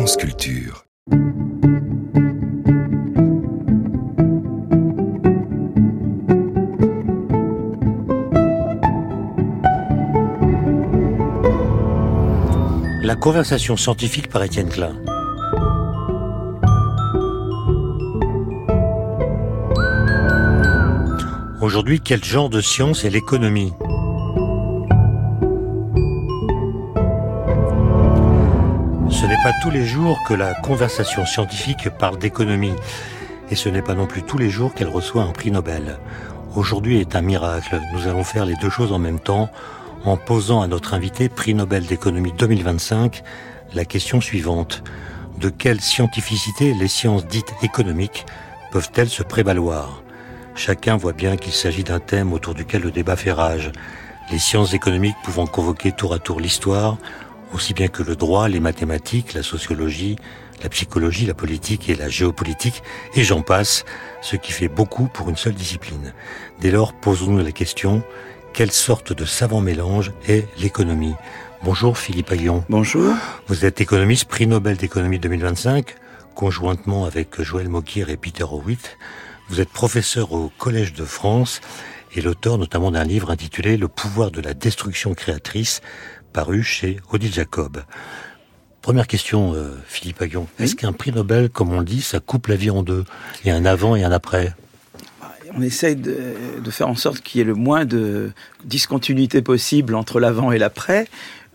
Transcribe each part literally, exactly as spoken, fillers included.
France Culture. La conversation scientifique par Étienne Klein. Aujourd'hui, quel genre de science est l'économie ? Ce n'est pas tous les jours que la conversation scientifique parle d'économie. Et ce n'est pas non plus tous les jours qu'elle reçoit un prix Nobel. Aujourd'hui est un miracle. Nous allons faire les deux choses en même temps, en posant à notre invité, prix Nobel d'économie deux mille vingt-cinq, la question suivante. De quelle scientificité les sciences dites économiques peuvent-elles se prévaloir ? Chacun voit bien qu'il s'agit d'un thème autour duquel le débat fait rage. Les sciences économiques pouvant convoquer tour à tour l'histoire, aussi bien que le droit, les mathématiques, la sociologie, la psychologie, la politique et la géopolitique, et j'en passe, ce qui fait beaucoup pour une seule discipline. Dès lors, posons-nous la question, quelle sorte de savant mélange est l'économie ? Bonjour Philippe Aghion. Bonjour. Vous êtes économiste, prix Nobel d'économie deux mille vingt-cinq, conjointement avec Joël Mokyr et Peter Howitt. Vous êtes professeur au Collège de France et l'auteur notamment d'un livre intitulé « Le pouvoir de la destruction créatrice », paru chez Odile Jacob. Première question, euh, Philippe Aghion. Oui. Est-ce qu'un prix Nobel, comme on le dit, ça coupe la vie en deux ? Il y a un avant et un après ? On essaye de, de faire en sorte qu'il y ait le moins de discontinuité possible entre l'avant et l'après.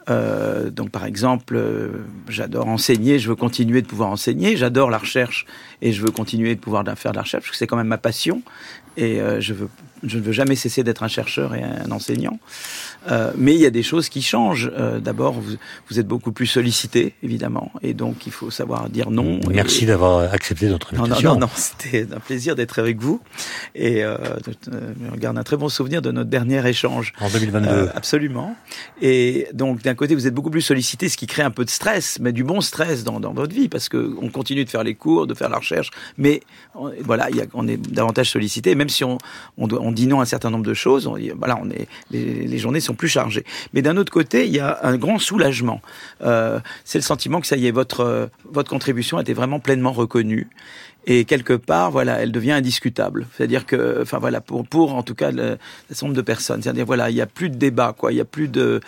Euh, donc par exemple, euh, j'adore enseigner, je veux continuer de pouvoir enseigner, j'adore la recherche et je veux continuer de pouvoir faire de la recherche parce que c'est quand même ma passion et euh, je veux, je ne veux jamais cesser d'être un chercheur et un enseignant. Euh, mais il y a des choses qui changent. Euh, d'abord, vous, vous êtes beaucoup plus sollicité, évidemment, et donc il faut savoir dire non. Merci et... d'avoir accepté notre invitation. Non, non, non, non c'était un plaisir d'être avec vous et euh, je garde un très bon souvenir de notre dernier échange. En deux mille vingt-deux. Euh, absolument. Et donc d'un côté, vous êtes beaucoup plus sollicité, ce qui crée un peu de stress, mais du bon stress dans, dans votre vie, parce que on continue de faire les cours, de faire la recherche, mais on, voilà, y a, on est davantage sollicité. Même si on, on, doit, on dit non à un certain nombre de choses, on, voilà, on est, les, les journées sont plus chargées. Mais d'un autre côté, il y a un grand soulagement. Euh, c'est le sentiment que ça y est, votre votre contribution a été vraiment pleinement reconnue. Et quelque part, voilà, elle devient indiscutable. C'est-à-dire que, enfin voilà, pour pour en tout cas le, le certain nombre de personnes. C'est-à-dire voilà, il y a plus de débat, quoi. Il y a plus de,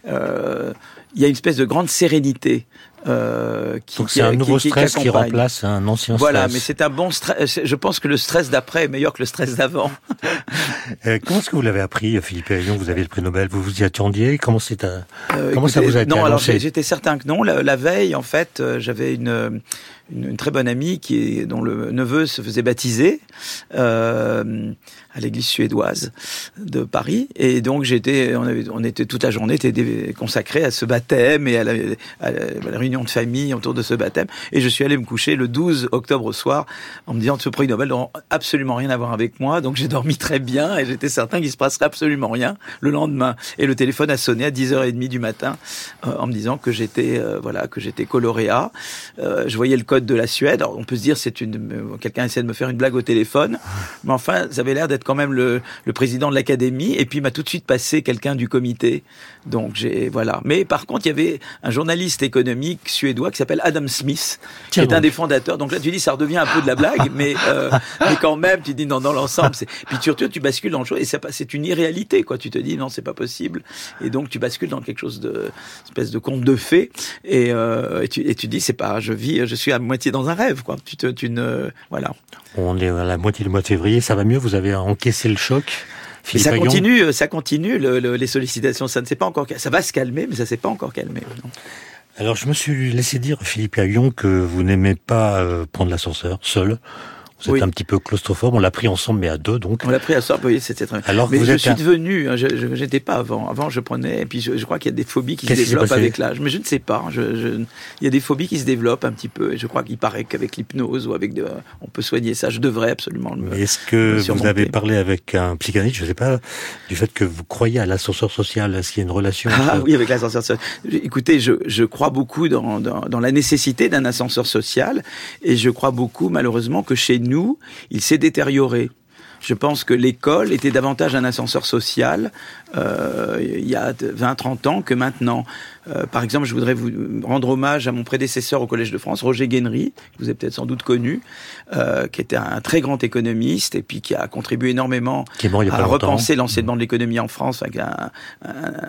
euh, il y a une espèce de grande sérénité. Euh, qui, Donc c'est un qui, nouveau qui, stress qui, qui remplace un ancien voilà, stress. Voilà, mais c'est un bon stress. Je pense que le stress d'après est meilleur que le stress d'avant. euh, comment est-ce que vous l'avez appris, Philippe Aghion ? Vous avez le prix Nobel, vous vous y attendiez ? Comment c'est à... euh, Comment écoutez, ça vous a été Non, annoncé ? alors j'étais certain que non. La, la veille, en fait, euh, j'avais une, une une très bonne amie qui est, dont le neveu se faisait baptiser euh, à l'église suédoise de Paris, et donc j'étais, on, avait, on était toute la journée était consacrée à ce baptême et à la, à la, à la réunion de famille autour de ce baptême. Et je suis allé me coucher le douze octobre au soir en me disant que ce prix Nobel n'aura absolument rien à voir avec moi. Donc j'ai dormi très bien et j'étais certain qu'il se passerait absolument rien le lendemain. Et le téléphone a sonné à dix heures trente du matin euh, en me disant que j'étais euh, voilà que j'étais coloréat. Euh, je voyais le code de la Suède. Alors on peut se dire c'est une euh, quelqu'un essaie de me faire une blague au téléphone, mais enfin ça avait l'air d'être quand même le, le président de l'académie. Et puis il m'a tout de suite passé quelqu'un du comité. Donc j'ai voilà. Mais par contre il y avait un journaliste économique suédois qui s'appelle Adam Smith, qui Tiens est donc. un des fondateurs. Donc là, tu dis, ça redevient un peu de la blague, mais euh, mais quand même, tu dis non, dans l'ensemble, c'est. Puis surtout, tu bascules dans le chose et c'est pas, c'est une irréalité, quoi. Tu te dis non, c'est pas possible, et donc tu bascules dans quelque chose de espèce de conte de fées, et, euh, et tu et tu dis c'est pas, je vis, je suis à moitié dans un rêve, quoi. Tu te, tu ne, voilà. On est à la moitié du mois de février, ça va mieux. Vous avez encaissé le choc. Mais ça Aghion. continue, ça continue. Le, le, les sollicitations, ça ne s'est pas encore, ça va se calmer, mais ça s'est pas encore calmé. Non. Alors, je me suis laissé dire, Philippe Aghion, que vous n'aimez pas euh, prendre l'ascenseur seul. Vous êtes oui. un petit peu claustrophobe. On l'a pris ensemble, mais à deux, donc. On l'a pris ensemble, oui, c'était très bien. Alors mais vous je êtes suis un... devenu, je, je, j'étais pas avant. Avant, je prenais, et puis je, je crois qu'il y a des phobies qui Qu'est-ce se développent avec l'âge. Mais je ne sais pas. Je, je, il y a des phobies qui se développent un petit peu, et je crois qu'il paraît qu'avec l'hypnose ou avec de, on peut soigner ça. Je devrais absolument le. Mais est-ce que vous avez parlé avec un psychanalyste, je sais pas, du fait que vous croyez à l'ascenseur social, est-ce qu'il y a une relation Ah entre... oui, avec l'ascenseur social. Écoutez, je, je crois beaucoup dans, dans, dans la nécessité d'un ascenseur social, et je crois beaucoup, malheureusement, que chez nous, il s'est détérioré. Je pense que l'école était davantage un ascenseur social euh, il y a vingt trente ans que maintenant. Euh, par exemple, je voudrais vous rendre hommage à mon prédécesseur au Collège de France, Roger Guénery, que vous avez peut-être sans doute connu, euh, qui était un très grand économiste et puis qui a contribué énormément à repenser l'enseignement de l'économie en France, avec un, un,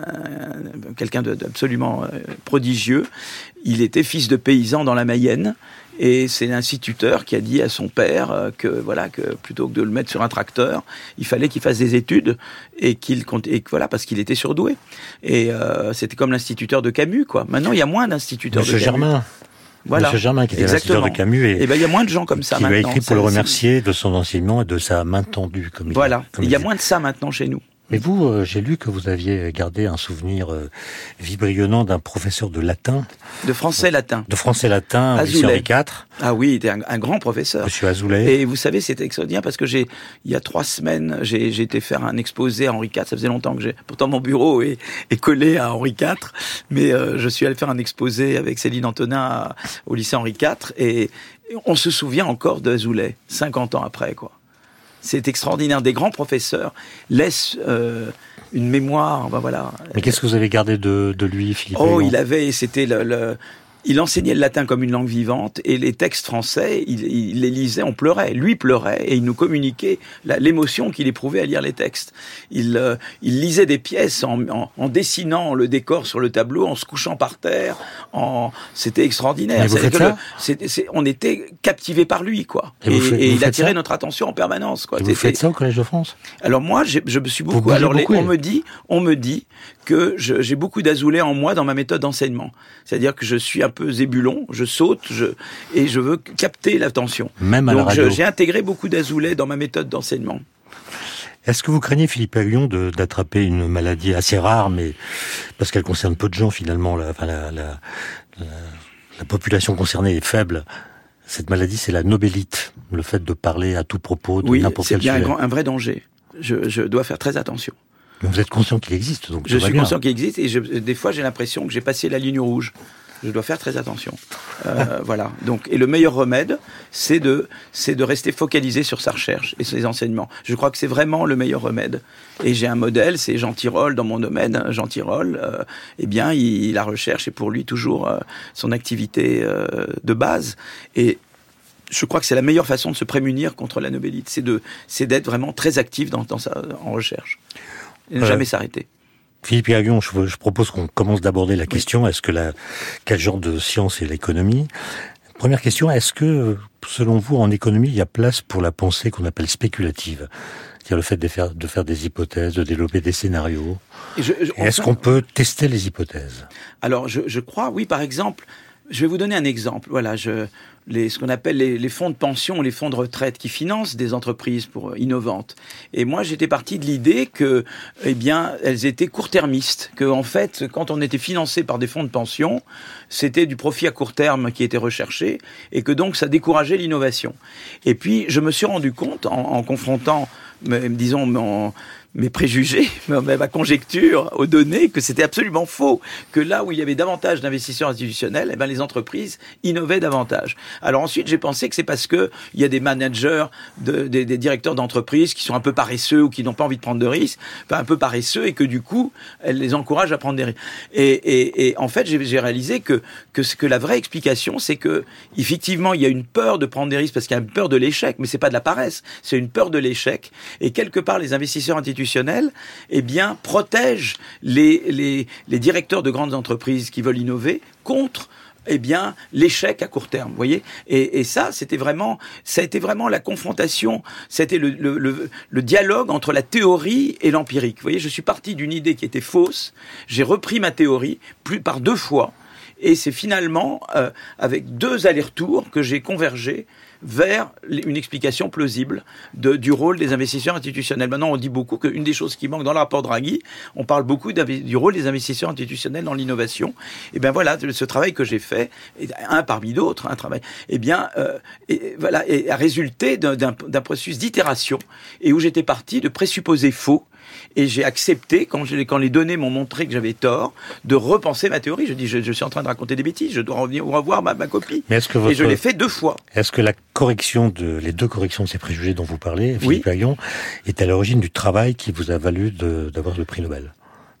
un, quelqu'un d'absolument prodigieux. Il était fils de paysan dans la Mayenne. Et c'est l'instituteur qui a dit à son père que voilà que plutôt que de le mettre sur un tracteur, il fallait qu'il fasse des études et qu'il et que, voilà parce qu'il était surdoué. Et euh, c'était comme l'instituteur de Camus quoi. Maintenant il y a moins d'instituteurs de Camus. Monsieur Germain. Voilà. Monsieur Germain qui était l'instituteur de Camus et, et ben il y a moins de gens comme ça qui maintenant. Qui lui a écrit pour ça, le remercier de son enseignement et de sa main tendue comme il Voilà. Comme il y a moins de ça maintenant chez nous. Mais vous, euh, j'ai lu que vous aviez gardé un souvenir euh, vibrillonnant d'un professeur de latin. De français-latin. De français-latin, Monsieur Henri quatre. Ah oui, il était un, un grand professeur. Monsieur Azoulay. Et vous savez, c'était extraordinaire parce que j'ai, il y a trois semaines, j'ai, j'ai été faire un exposé à Henri quatre. Ça faisait longtemps que j'ai, pourtant mon bureau est, est collé à Henri quatre. Mais euh, je suis allé faire un exposé avec Céline Antonin à, au lycée Henri quatre. Et, et on se souvient encore de Azoulay, cinquante ans après, quoi. C'est extraordinaire. Des grands professeurs laissent euh, une mémoire. Ben voilà. Mais qu'est-ce que vous avez gardé de, de lui, Philippe Oh, Aygon il avait, c'était le, le, il enseignait le latin comme une langue vivante et les textes français, il, il les lisait, on pleurait. Lui pleurait et il nous communiquait la, l'émotion qu'il éprouvait à lire les textes. Il, euh, il lisait des pièces en, en, en dessinant le décor sur le tableau, en se couchant par terre. En... C'était extraordinaire. Mais vous faites ça le, c'est, c'est, on était captivés par lui, quoi. Et, et, faites, et il attirait ça notre attention en permanence, quoi. Et vous faites ça au Collège de France? Alors moi, j'ai, je me suis beaucoup. Alors beaucoup, les, on me dit, on me dit que je, j'ai beaucoup d'Azoulay en moi dans ma méthode d'enseignement. C'est-à-dire que je suis un peu zébulon, je saute, je et je veux capter l'attention. Même à Donc la radio. Je, j'ai intégré beaucoup d'Azoulay dans ma méthode d'enseignement. Est-ce que vous craignez, Philippe Aygon, de, d'attraper une maladie assez rare, mais parce qu'elle concerne peu de gens finalement, la, enfin, la, la, la, la population concernée est faible. Cette maladie, c'est la nobélite, le fait de parler à tout propos de oui, n'importe quel sujet. Oui, c'est bien un, un vrai danger. Je, je dois faire très attention. Mais vous êtes conscient qu'il existe, donc je suis bien. conscient qu'il existe et je, des fois j'ai l'impression que j'ai passé la ligne rouge. Je dois faire très attention. Euh, voilà. Donc, et le meilleur remède, c'est de, c'est de rester focalisé sur sa recherche et ses enseignements. Je crois que c'est vraiment le meilleur remède. Et j'ai un modèle, c'est Jean Tirole dans mon domaine. Jean Tirole, euh, eh bien, il, la recherche est pour lui toujours euh, son activité euh, de base. Et je crois que c'est la meilleure façon de se prémunir contre la nobélite, c'est de, c'est d'être vraiment très actif dans, dans sa, en recherche et ne euh... jamais s'arrêter. Philippe Aygon, je, je propose qu'on commence d'aborder la question, oui. Est-ce que la, quel genre de science est l'économie? Première question, est-ce que, selon vous, en économie, il y a place pour la pensée qu'on appelle spéculative? C'est-à-dire le fait de faire, de faire des hypothèses, de développer des scénarios. Et je, je, est-ce enfin, qu'on peut tester les hypothèses? Alors, je, je crois, oui, par exemple, je vais vous donner un exemple. Voilà, je, les, ce qu'on appelle les, les fonds de pension, les fonds de retraite qui financent des entreprises pour innovantes. Et moi, j'étais parti de l'idée que, eh bien, elles étaient court-termistes. Que, en fait, quand on était financé par des fonds de pension, c'était du profit à court terme qui était recherché et que donc ça décourageait l'innovation. Et puis, je me suis rendu compte, en, en confrontant, disons, mon, mes préjugés, ma conjecture aux données, que c'était absolument faux, que là où il y avait davantage d'investisseurs institutionnels, eh ben les entreprises innovaient davantage. Alors ensuite, j'ai pensé que c'est parce que il y a des managers, de, des, des directeurs d'entreprises qui sont un peu paresseux ou qui n'ont pas envie de prendre de risques, enfin, un peu paresseux, et que du coup, elles les encouragent à prendre des risques. Et, et, et en fait, j'ai, j'ai réalisé que, que, que la vraie explication, c'est que effectivement, il y a une peur de prendre des risques parce qu'il y a une peur de l'échec, mais c'est pas de la paresse, c'est une peur de l'échec. Et quelque part, les investisseurs institutionnels eh bien, protègent les, les, les directeurs de grandes entreprises qui veulent innover contre eh bien, l'échec à court terme, vous voyez. Et, et ça, c'était vraiment, ça a été vraiment la confrontation, c'était le, le, le, le dialogue entre la théorie et l'empirique. Vous voyez, je suis parti d'une idée qui était fausse, j'ai repris ma théorie plus par deux fois, et c'est finalement euh, avec deux allers-retours que j'ai convergé vers une explication plausible de, du rôle des investisseurs institutionnels. Maintenant, on dit beaucoup qu'une des choses qui manque dans le rapport Draghi, on parle beaucoup du rôle des investisseurs institutionnels dans l'innovation. Et bien voilà, ce travail que j'ai fait, un parmi d'autres, un travail, et bien euh, et, voilà, et a résulté d'un, d'un, d'un processus d'itération et où j'étais parti de présupposés faux. Et j'ai accepté, quand, je, quand les données m'ont montré que j'avais tort, de repenser ma théorie. Je dis, je, je suis en train de raconter des bêtises, je dois revenir revoir ma, ma copie. Mais est-ce que votre... Et je l'ai fait deux fois. Est-ce que la correction de, les deux corrections de ces préjugés dont vous parlez, Philippe Aygon, est à l'origine du travail qui vous a valu de, d'avoir le prix Nobel?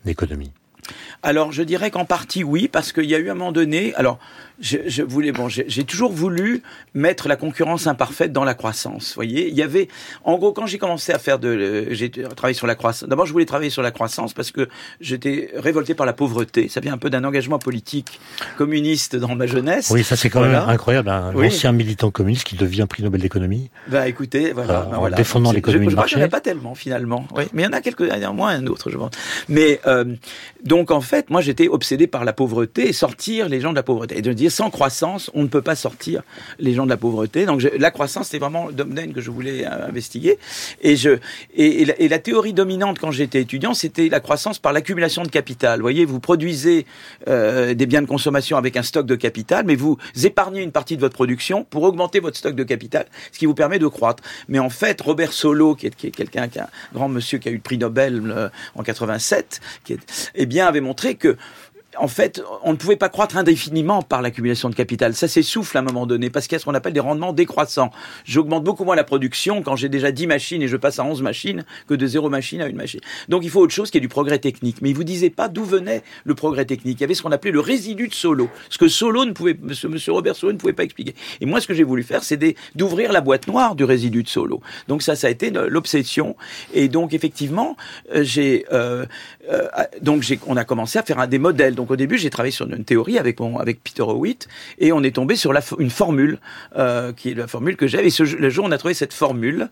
d'économie? Alors, je dirais qu'en partie, oui, parce qu'il y a eu un moment donné... Alors, je, je voulais, bon, j'ai, j'ai toujours voulu mettre la concurrence imparfaite dans la croissance. Vous voyez, il y avait... En gros, quand j'ai commencé à faire de... J'ai travaillé sur la croissance... D'abord, je voulais travailler sur la croissance parce que j'étais révolté par la pauvreté. Ça vient un peu d'un engagement politique communiste dans ma jeunesse. Oui, ça, c'est quand voilà. même incroyable. Un oui. ancien militant communiste qui devient prix Nobel d'économie. Bah, écoutez, voilà. Euh, bah, en voilà. défendant Donc, l'économie je, de je marché. crois qu'il n'y en a pas tellement, finalement. Oui. Mais il y en a quelques... Il y en a moins un autre, je pense. Mais, euh, donc, en fait, moi, j'étais obsédé par la pauvreté et sortir les gens de la pauvreté. Et de dire, sans croissance, on ne peut pas sortir les gens de la pauvreté. Donc, je, la croissance, c'est vraiment le domaine que je voulais euh, investiguer. Et, je, et, et, la, et la théorie dominante, quand j'étais étudiant, c'était la croissance par l'accumulation de capital. Vous voyez, vous produisez euh, des biens de consommation avec un stock de capital, mais vous épargnez une partie de votre production pour augmenter votre stock de capital, ce qui vous permet de croître. Mais en fait, Robert Solow, qui est, qui est quelqu'un, qui est un grand monsieur qui a eu le prix Nobel euh, en quatre-vingt-sept, qui est, eh bien, avait montré que en fait, on ne pouvait pas croître indéfiniment par l'accumulation de capital. Ça s'essouffle à un moment donné, parce qu'il y a ce qu'on appelle des rendements décroissants. J'augmente beaucoup moins la production quand j'ai déjà dix machines et je passe à onze machines que de zéro machine à une machine. Donc il faut autre chose qui est du progrès technique. Mais il vous disait pas d'où venait le progrès technique. Il y avait ce qu'on appelait le résidu de Solow. Ce que Solow ne pouvait, monsieur, monsieur Robert Solow ne pouvait pas expliquer. Et moi, ce que j'ai voulu faire, c'est des, d'ouvrir la boîte noire du résidu de Solow. Donc ça, ça a été l'obsession. Et donc, effectivement, j'ai, euh, euh, donc j'ai, on a commencé à faire un, des modèles. Donc, Donc au début, j'ai travaillé sur une théorie avec mon, avec Peter Howitt et on est tombé sur la, une formule euh, qui est la formule que j'ai. Et ce, le jour où on a trouvé cette formule,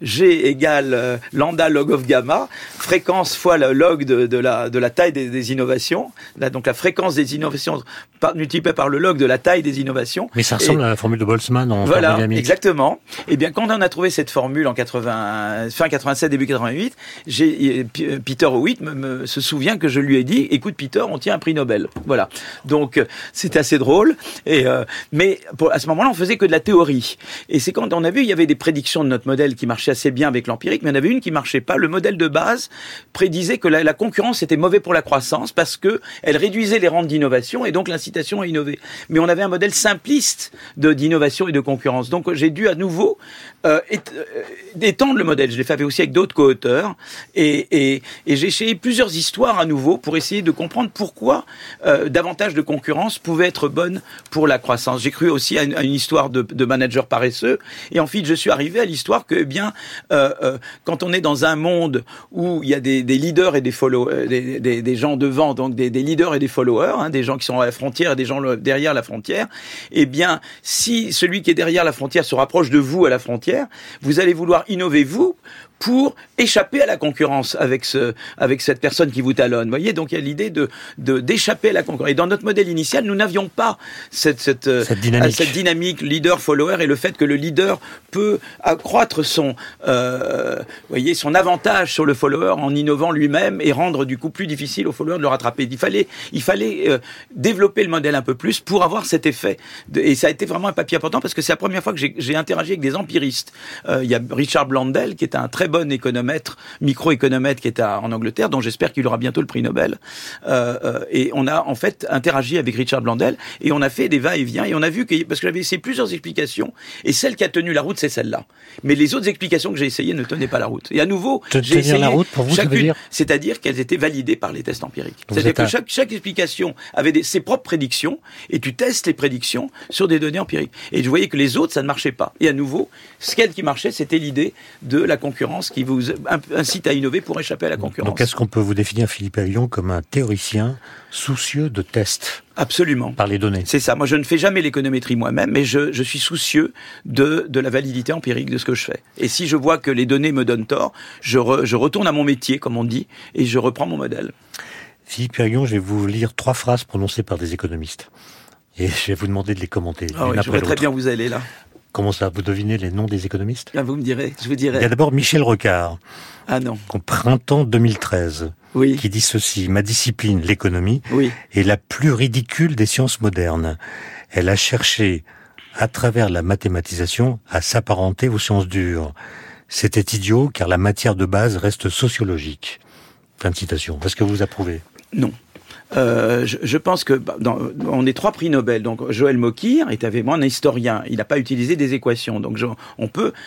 G égale euh, lambda log of gamma, fréquence fois le log de, de la de la taille des, des innovations. Là, donc la fréquence des innovations par, multipliée par le log de la taille des innovations. Mais ça ressemble et, à la formule de Boltzmann en voilà, thermodynamique. Exactement. Et bien quand on a trouvé cette formule en quatre-vingts, fin quatre-vingt-sept, début quatre-vingt-huit, j'ai, Peter Howitt me, me, se souvient que je lui ai dit, écoute Peter, on tient un prix Nobel. Voilà. Donc, c'est assez drôle. Et, euh, mais pour, à ce moment-là, on faisait que de la théorie. Et c'est quand on a vu, il y avait des prédictions de notre modèle qui marchaient assez bien avec l'empirique, mais il y en avait une qui marchait pas. Le modèle de base prédisait que la, la concurrence était mauvais pour la croissance parce que elle réduisait les rentes d'innovation et donc l'incitation à innover. Mais on avait un modèle simpliste de, d'innovation et de concurrence. Donc, j'ai dû à nouveau euh, étendre le modèle. Je l'ai fait aussi avec d'autres co-auteurs. Et, et, et j'ai essayé plusieurs histoires à nouveau pour essayer de comprendre pourquoi Euh, davantage de concurrence pouvait être bonne pour la croissance. J'ai cru aussi à une, à une histoire de, de manager paresseux, et ensuite je suis arrivé à l'histoire que, eh bien, euh, euh, quand on est dans un monde où il y a des, des leaders et des followers, des, des, des gens devant, donc des, des leaders et des followers, hein, des gens qui sont à la frontière et des gens derrière la frontière, eh bien, si celui qui est derrière la frontière se rapproche de vous à la frontière, vous allez vouloir innover vous pour échapper à la concurrence avec ce, avec cette personne qui vous talonne. Vous voyez, donc il y a l'idée de, de, d'échapper à la concurrence. Et dans notre modèle initial, nous n'avions pas cette, cette, cette dynamique, cette dynamique leader-follower et le fait que le leader peut accroître son, euh, vous voyez, son avantage sur le follower en innovant lui-même et rendre du coup plus difficile au follower de le rattraper. Il fallait, il fallait euh, développer le modèle un peu plus pour avoir cet effet. De, et ça a été vraiment un papier important parce que c'est la première fois que j'ai, j'ai interagi avec des empiristes. Euh, il y a Richard Blondel qui est un très bon économètre, micro-économètre qui est à, en Angleterre, dont j'espère qu'il aura bientôt le prix Nobel. Euh, euh, et on a en fait interagi avec Richard Blondel et on a fait des va-et-vient et on a vu que, parce que j'avais essayé plusieurs explications et celle qui a tenu la route, c'est celle-là. Mais les autres explications que j'ai essayées ne tenaient pas la route. Et à nouveau, Te j'ai essayé la route pour vous, chacune, ça veut dire c'est-à-dire qu'elles étaient validées par les tests empiriques. Donc C'est-à-dire que un... chaque, chaque explication avait des, ses propres prédictions et tu testes les prédictions sur des données empiriques. Et je voyais que les autres, ça ne marchait pas. Et à nouveau, ce qui marchait, c'était l'idée de la concurrence qui vous incite à innover pour échapper à la concurrence. Donc, est-ce qu'on peut vous définir, Philippe Aguillon, comme un théoricien soucieux de tests? Absolument. Par les données. C'est ça. Moi, je ne fais jamais l'économétrie moi-même, mais je, je suis soucieux de, de la validité empirique de ce que je fais. Et si je vois que les données me donnent tort, je, re, je retourne à mon métier, comme on dit, et je reprends mon modèle. Philippe Aguillon, je vais vous lire trois phrases prononcées par des économistes. Et je vais vous demander de les commenter. Ah oui, je vois très bien où vous allez là. Comment ça, vous devinez les noms des économistes? Ah, vous me direz, je vous dirai. Il y a d'abord Michel Rocard. Ah non. Au printemps deux mille treize. Oui. Qui dit ceci: ma discipline, l'économie, oui. est la plus ridicule des sciences modernes. Elle a cherché, à travers la mathématisation, à s'apparenter aux sciences dures. C'était idiot, car la matière de base reste sociologique. Fin de citation. Est-ce que vous approuvez? Non. Euh, je, je pense que dans, on est trois prix Nobel. Donc Joël Mokyr est avec moi un historien. Il n'a pas utilisé des équations. Donc je, on peut.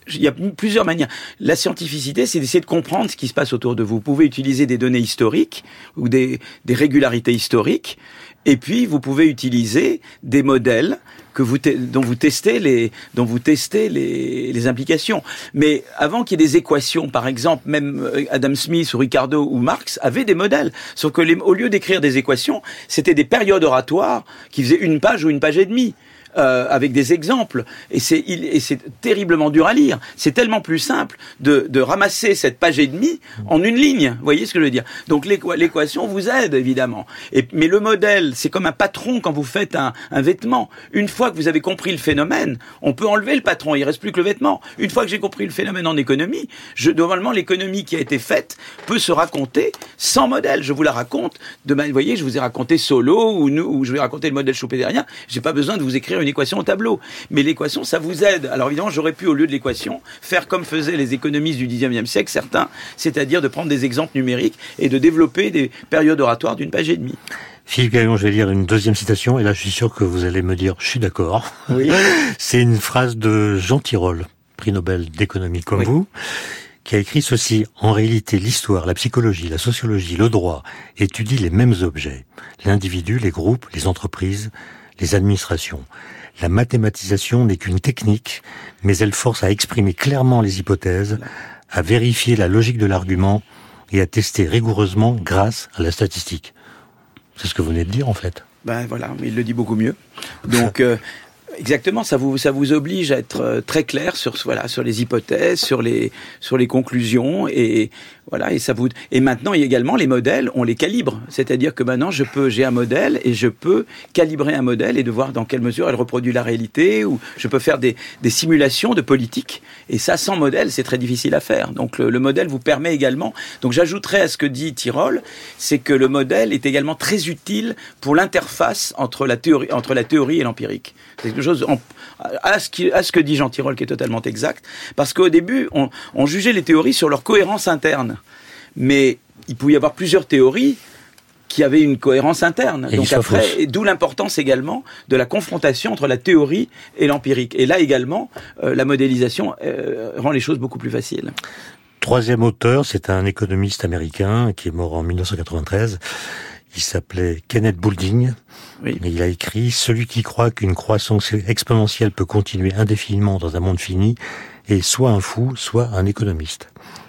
il y a plusieurs manières. La scientificité, c'est d'essayer de comprendre ce qui se passe autour de vous. Vous pouvez utiliser des données historiques ou des, des régularités historiques, et puis vous pouvez utiliser des modèles que vous te, dont vous testez les dont vous testez les, les implications. Mais avant qu'il y ait des équations, par exemple, même Adam Smith ou Ricardo ou Marx avaient des modèles. Sauf que les, au lieu d'écrire des équations, c'était des périodes oratoires qui faisaient une page ou une page et demie. Euh, avec des exemples, et c'est, il, et c'est terriblement dur à lire. C'est tellement plus simple de, de ramasser cette page et demie en une ligne. Vous voyez ce que je veux dire? Donc l'équa, l'équation vous aide évidemment. Et, mais le modèle, c'est comme un patron quand vous faites un, un vêtement. Une fois que vous avez compris le phénomène, on peut enlever le patron. Il reste plus que le vêtement. Une fois que j'ai compris le phénomène en économie, je, normalement l'économie qui a été faite peut se raconter sans modèle. Je vous la raconte. De, vous voyez, je vous ai raconté Solo ou, ou je vais raconter le modèle schumpeterien. J'ai pas besoin de vous écrire une équation au tableau. Mais l'équation, ça vous aide. Alors évidemment, j'aurais pu, au lieu de l'équation, faire comme faisaient les économistes du dix-neuvième siècle, certains, c'est-à-dire de prendre des exemples numériques et de développer des périodes oratoires d'une page et demie. Philippe Gaillon, je vais lire une deuxième citation, et là je suis sûr que vous allez me dire « je suis d'accord ». Oui. C'est une phrase de Jean Tirole, prix Nobel d'économie comme oui. vous, qui a écrit ceci: « En réalité, l'histoire, la psychologie, la sociologie, le droit étudient les mêmes objets. L'individu, les groupes, les entreprises, les administrations. La mathématisation n'est qu'une technique, mais elle force à exprimer clairement les hypothèses, à vérifier la logique de l'argument et à tester rigoureusement grâce à la statistique. » C'est ce que vous venez de dire, en fait. Ben voilà, mais il le dit beaucoup mieux. Donc, euh, exactement, ça vous ça vous oblige à être très clair sur voilà sur les hypothèses, sur les sur les conclusions et voilà et ça vous et maintenant il y a également les modèles, on les calibre, c'est-à-dire que maintenant je peux j'ai un modèle et je peux calibrer un modèle et de voir dans quelle mesure elle reproduit la réalité, ou je peux faire des des simulations de politique, et ça sans modèle c'est très difficile à faire. Donc le, le modèle vous permet également. Donc j'ajouterais à ce que dit Tirole, c'est que le modèle est également très utile pour l'interface entre la théorie entre la théorie et l'empirique. C'est quelque chose en, à, ce qui, à ce que dit Jean Tirole qui est totalement exact, parce qu'au début on, on jugeait les théories sur leur cohérence interne, mais il pouvait y avoir plusieurs théories qui avaient une cohérence interne. Et donc après, et d'où l'importance également de la confrontation entre la théorie et l'empirique. Et là également, euh, la modélisation euh, rend les choses beaucoup plus faciles. Troisième auteur, c'est un économiste américain qui est mort en dix-neuf cent quatre-vingt-treize. Il s'appelait Kenneth Boulding. Oui. Et il a écrit « Celui qui croit qu'une croissance exponentielle peut continuer indéfiniment dans un monde fini est soit un fou, soit un économiste. »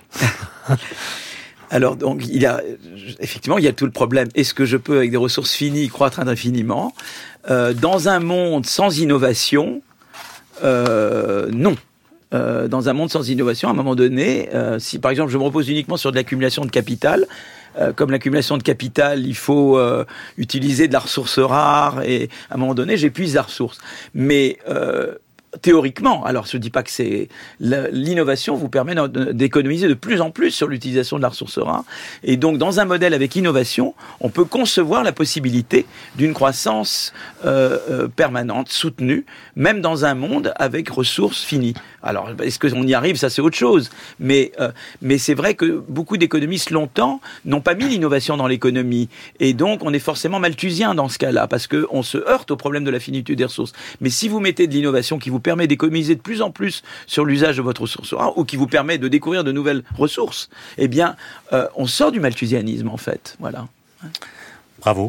Alors, donc, il y a, effectivement, il y a tout le problème. Est-ce que je peux, avec des ressources finies, croître indéfiniment ? Euh, dans un monde sans innovation, euh, non. Euh, dans un monde sans innovation, à un moment donné, euh, si par exemple je me repose uniquement sur de l'accumulation de capital, euh, comme l'accumulation de capital, il faut euh, utiliser de la ressource rare, et à un moment donné, j'épuise la ressource. Mais euh, théoriquement, alors je ne dis pas que c'est l'innovation vous permet d'économiser de plus en plus sur l'utilisation de la ressource rare, et donc dans un modèle avec innovation, on peut concevoir la possibilité d'une croissance euh, euh, permanente, soutenue, même dans un monde avec ressources finies. Alors est-ce qu'on y arrive, ça c'est autre chose, mais euh, mais c'est vrai que beaucoup d'économistes longtemps n'ont pas mis l'innovation dans l'économie, et donc on est forcément malthusien dans ce cas-là, parce que on se heurte au problème de la finitude des ressources. Mais si vous mettez de l'innovation qui vous permet d'économiser de plus en plus sur l'usage de votre ressource rare, ou qui vous permet de découvrir de nouvelles ressources, eh bien, euh, on sort du malthusianisme, en fait. Voilà. Bravo.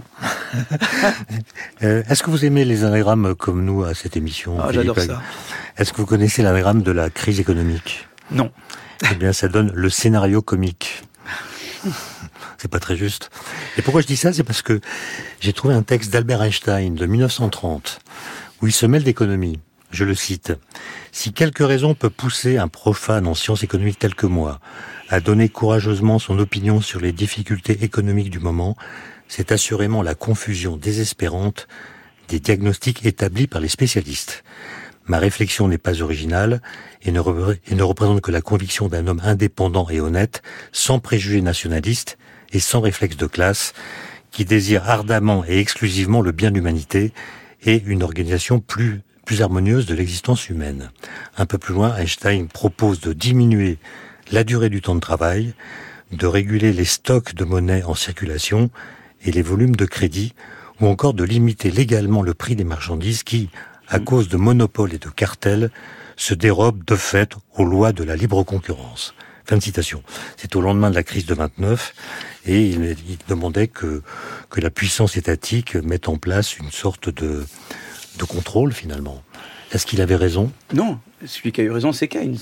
euh, est-ce que vous aimez les anagrammes comme nous à cette émission? Ah, j'adore ça. Est-ce que vous connaissez l'anagramme de la crise économique? Non. Eh bien, ça donne le scénario comique. C'est pas très juste. Et pourquoi je dis ça? C'est parce que j'ai trouvé un texte d'Albert Einstein de mille neuf cent trente où il se mêle d'économie. Je le cite. « Si quelque raison peut pousser un profane en sciences économiques tel que moi à donner courageusement son opinion sur les difficultés économiques du moment, c'est assurément la confusion désespérante des diagnostics établis par les spécialistes. Ma réflexion n'est pas originale et ne, re- et ne représente que la conviction d'un homme indépendant et honnête, sans préjugés nationalistes et sans réflexe de classe, qui désire ardemment et exclusivement le bien de l'humanité et une organisation plus plus harmonieuse de l'existence humaine. » Un peu plus loin, Einstein propose de diminuer la durée du temps de travail, de réguler les stocks de monnaie en circulation et les volumes de crédit, ou encore de limiter légalement le prix des marchandises qui, à cause de monopoles et de cartels, se dérobe de fait aux lois de la libre concurrence. Fin de citation. C'est au lendemain de la crise de vingt-neuf, et il, il demandait que, que la puissance étatique mette en place une sorte de, de contrôle, finalement. Est-ce qu'il avait raison ? Non, celui qui a eu raison, c'est Keynes.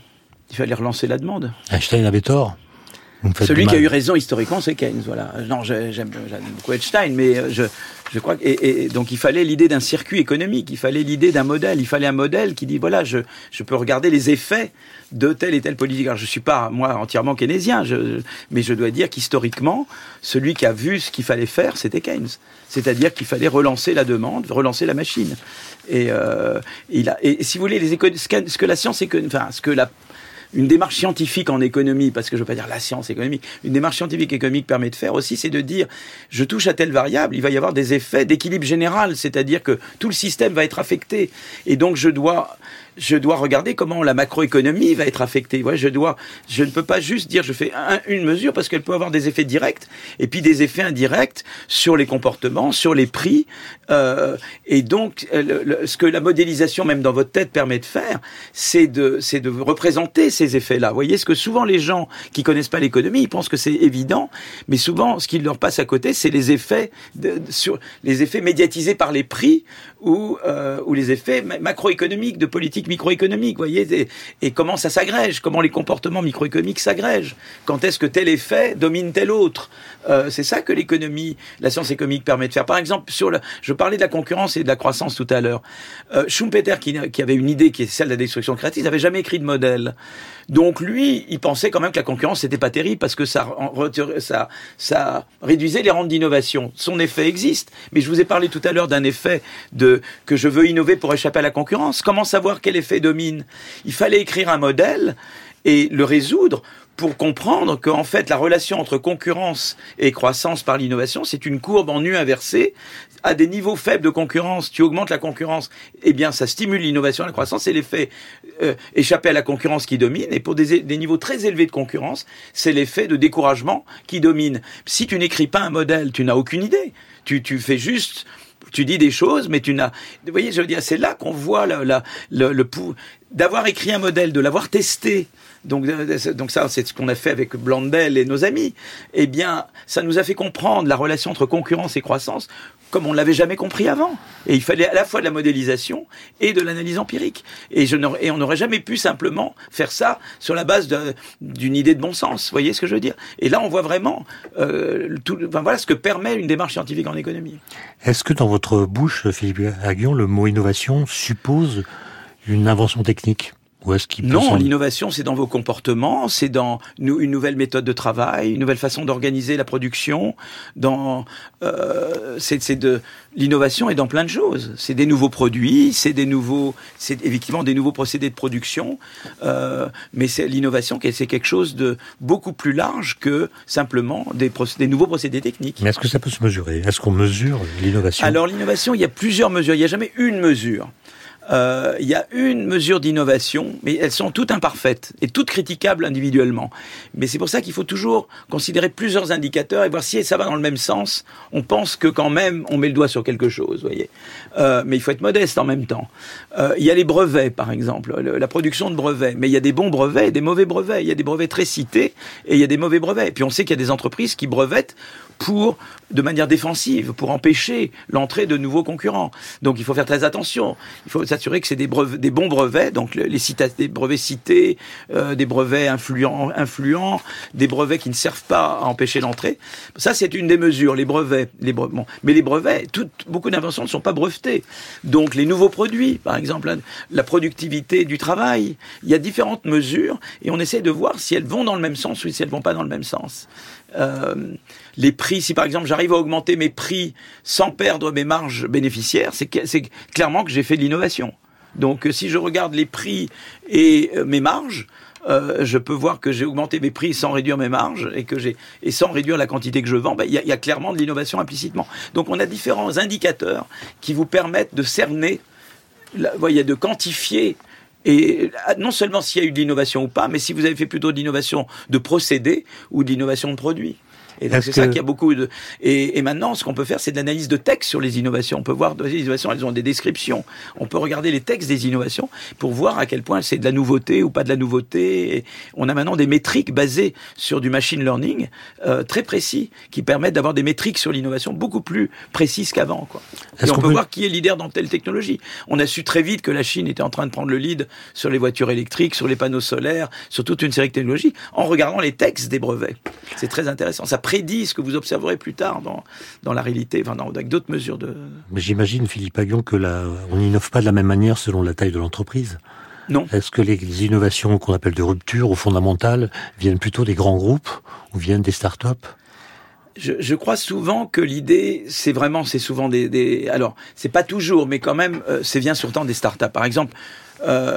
Il fallait relancer la demande. Einstein avait tort ? Celui qui a eu raison historiquement, c'est Keynes, voilà. Non, j'aime, j'aime beaucoup Einstein, mais je, je crois que, et, et donc il fallait l'idée d'un circuit économique, il fallait l'idée d'un modèle, il fallait un modèle qui dit, voilà, je, je peux regarder les effets de telle et telle politique. Alors je suis pas, moi, entièrement keynésien, je, mais je dois dire qu'historiquement, celui qui a vu ce qu'il fallait faire, c'était Keynes. C'est-à-dire qu'il fallait relancer la demande, relancer la machine. Et, euh, il a, et si vous voulez, les éco- ce, que, ce que la science, enfin, ce que la Une démarche scientifique en économie, parce que je ne veux pas dire la science économique, une démarche scientifique économique permet de faire aussi, c'est de dire, je touche à telle variable, il va y avoir des effets d'équilibre général, c'est-à-dire que tout le système va être affecté. Et donc je dois, je dois regarder comment la macroéconomie va être affectée. Ouais, je dois, je ne peux pas juste dire je fais un, une mesure, parce qu'elle peut avoir des effets directs, et puis des effets indirects sur les comportements, sur les prix. Euh, et donc, le, le, ce que la modélisation, même dans votre tête, permet de faire, c'est de, c'est de représenter ces effets-là. Vous voyez, ce que souvent les gens qui connaissent pas l'économie, ils pensent que c'est évident, mais souvent, ce qui leur passe à côté, c'est les effets de, sur les effets médiatisés par les prix ou euh, ou les effets macroéconomiques de politique microéconomique. Vous voyez, et, et comment ça s'agrège, comment les comportements microéconomiques s'agrègent. Quand est-ce que tel effet domine tel autre. Euh, c'est ça que l'économie, la science économique permet de faire. Par exemple, sur le, je parlais de la concurrence et de la croissance tout à l'heure. Euh, Schumpeter, qui, qui avait une idée qui est celle de la destruction créatrice, n'avait jamais écrit de modèle. Donc lui, il pensait quand même que la concurrence c'était pas terrible parce que ça, ça, ça réduisait les rentes d'innovation. Son effet existe, mais je vous ai parlé tout à l'heure d'un effet de que je veux innover pour échapper à la concurrence. Comment savoir quel effet domine ? Il fallait écrire un modèle et le résoudre pour comprendre qu'en fait la relation entre concurrence et croissance par l'innovation, c'est une courbe en U inversée. À des niveaux faibles de concurrence, tu augmentes la concurrence, eh bien ça stimule l'innovation et la croissance. C'est l'effet euh, échapper à la concurrence qui domine. Et pour des, des niveaux très élevés de concurrence, c'est l'effet de découragement qui domine. Si tu n'écris pas un modèle, tu n'as aucune idée. Tu, tu fais juste... Tu dis des choses, mais tu n'as... Vous voyez, je veux dire, c'est là qu'on voit la, la, le, le, le... d'avoir écrit un modèle, de l'avoir testé. Donc, donc ça, c'est ce qu'on a fait avec Blondel et nos amis. Eh bien, ça nous a fait comprendre la relation entre concurrence et croissance comme on ne l'avait jamais compris avant. Et il fallait à la fois de la modélisation et de l'analyse empirique. Et, je et on n'aurait jamais pu simplement faire ça sur la base de, d'une idée de bon sens. Vous voyez ce que je veux dire ? Et là, on voit vraiment euh, tout, enfin, voilà ce que permet une démarche scientifique en économie. Est-ce que dans votre bouche, Philippe Aghion, le mot innovation suppose une invention technique ? Ou est-ce qu'il peut Non, s'en... l'innovation, c'est dans vos comportements, c'est dans une nouvelle méthode de travail, une nouvelle façon d'organiser la production. Dans, euh, c'est, c'est de l'innovation est dans plein de choses. C'est des nouveaux produits, c'est des nouveaux, c'est effectivement des nouveaux procédés de production. Euh, mais c'est l'innovation, c'est quelque chose de beaucoup plus large que simplement des, procédés, des nouveaux procédés techniques. Mais est-ce que ça peut se mesurer ? Est-ce qu'on mesure l'innovation ? Alors l'innovation, il y a plusieurs mesures. Il n'y a jamais une mesure. Euh, il y a une mesure d'innovation, mais elles sont toutes imparfaites et toutes critiquables individuellement. Mais c'est pour ça qu'il faut toujours considérer plusieurs indicateurs et voir si ça va dans le même sens. On pense que quand même, on met le doigt sur quelque chose, vous voyez. Euh, mais il faut être modeste en même temps. Euh, il y a les brevets, par exemple, le, la production de brevets. Mais il y a des bons brevets et des mauvais brevets. Il y a des brevets très cités et il y a des mauvais brevets. Et puis on sait qu'il y a des entreprises qui brevettent pour, de manière défensive, pour empêcher l'entrée de nouveaux concurrents. Donc il faut faire très attention. Il faut s'assurer que c'est des, brevets, des bons brevets, donc les cita- des brevets cités, euh, des brevets influents, influents, des brevets qui ne servent pas à empêcher l'entrée. Ça, c'est une des mesures, les brevets. Les bre- bon. Mais les brevets, toutes, beaucoup d'inventions ne sont pas brevetées. Donc les nouveaux produits, par exemple, la productivité du travail, il y a différentes mesures et on essaie de voir si elles vont dans le même sens ou si elles vont pas dans le même sens. Euh, les prix, si par exemple j'arrive à augmenter mes prix sans perdre mes marges bénéficiaires, c'est, que, c'est clairement que j'ai fait de l'innovation. Donc si je regarde les prix et euh, mes marges, euh, je peux voir que j'ai augmenté mes prix sans réduire mes marges et que j'ai et sans réduire la quantité que je vends. Ben, y a, y a clairement de l'innovation implicitement. Donc on a différents indicateurs qui vous permettent de cerner, la, voyez, de quantifier. Et non seulement s'il y a eu de l'innovation ou pas, mais si vous avez fait plutôt de l'innovation de procédés ou de l'innovation de produits. Et donc, c'est que... ça qu'il y a beaucoup de... Et, et maintenant, ce qu'on peut faire, c'est de l'analyse de texte sur les innovations. On peut voir, les innovations, elles ont des descriptions. On peut regarder les textes des innovations pour voir à quel point c'est de la nouveauté ou pas de la nouveauté. Et on a maintenant des métriques basées sur du machine learning euh, très précis, qui permettent d'avoir des métriques sur l'innovation beaucoup plus précises qu'avant, quoi. Et on peut, peut voir qui est leader dans telle technologie. On a su très vite que la Chine était en train de prendre le lead sur les voitures électriques, sur les panneaux solaires, sur toute une série de technologies, en regardant les textes des brevets. C'est très intéressant. Ça prédit ce que vous observerez plus tard dans, dans la réalité, enfin, dans, avec d'autres mesures de... Mais j'imagine, Philippe Aghion, que là, on n'innove pas de la même manière selon la taille de l'entreprise. Non. Est-ce que les innovations qu'on appelle de rupture ou fondamentales viennent plutôt des grands groupes ou viennent des start-up ? Je, je crois souvent que l'idée, c'est vraiment, c'est souvent des, des... Alors, c'est pas toujours, mais quand même, euh, c'est vient surtout des start-up. Par exemple, euh,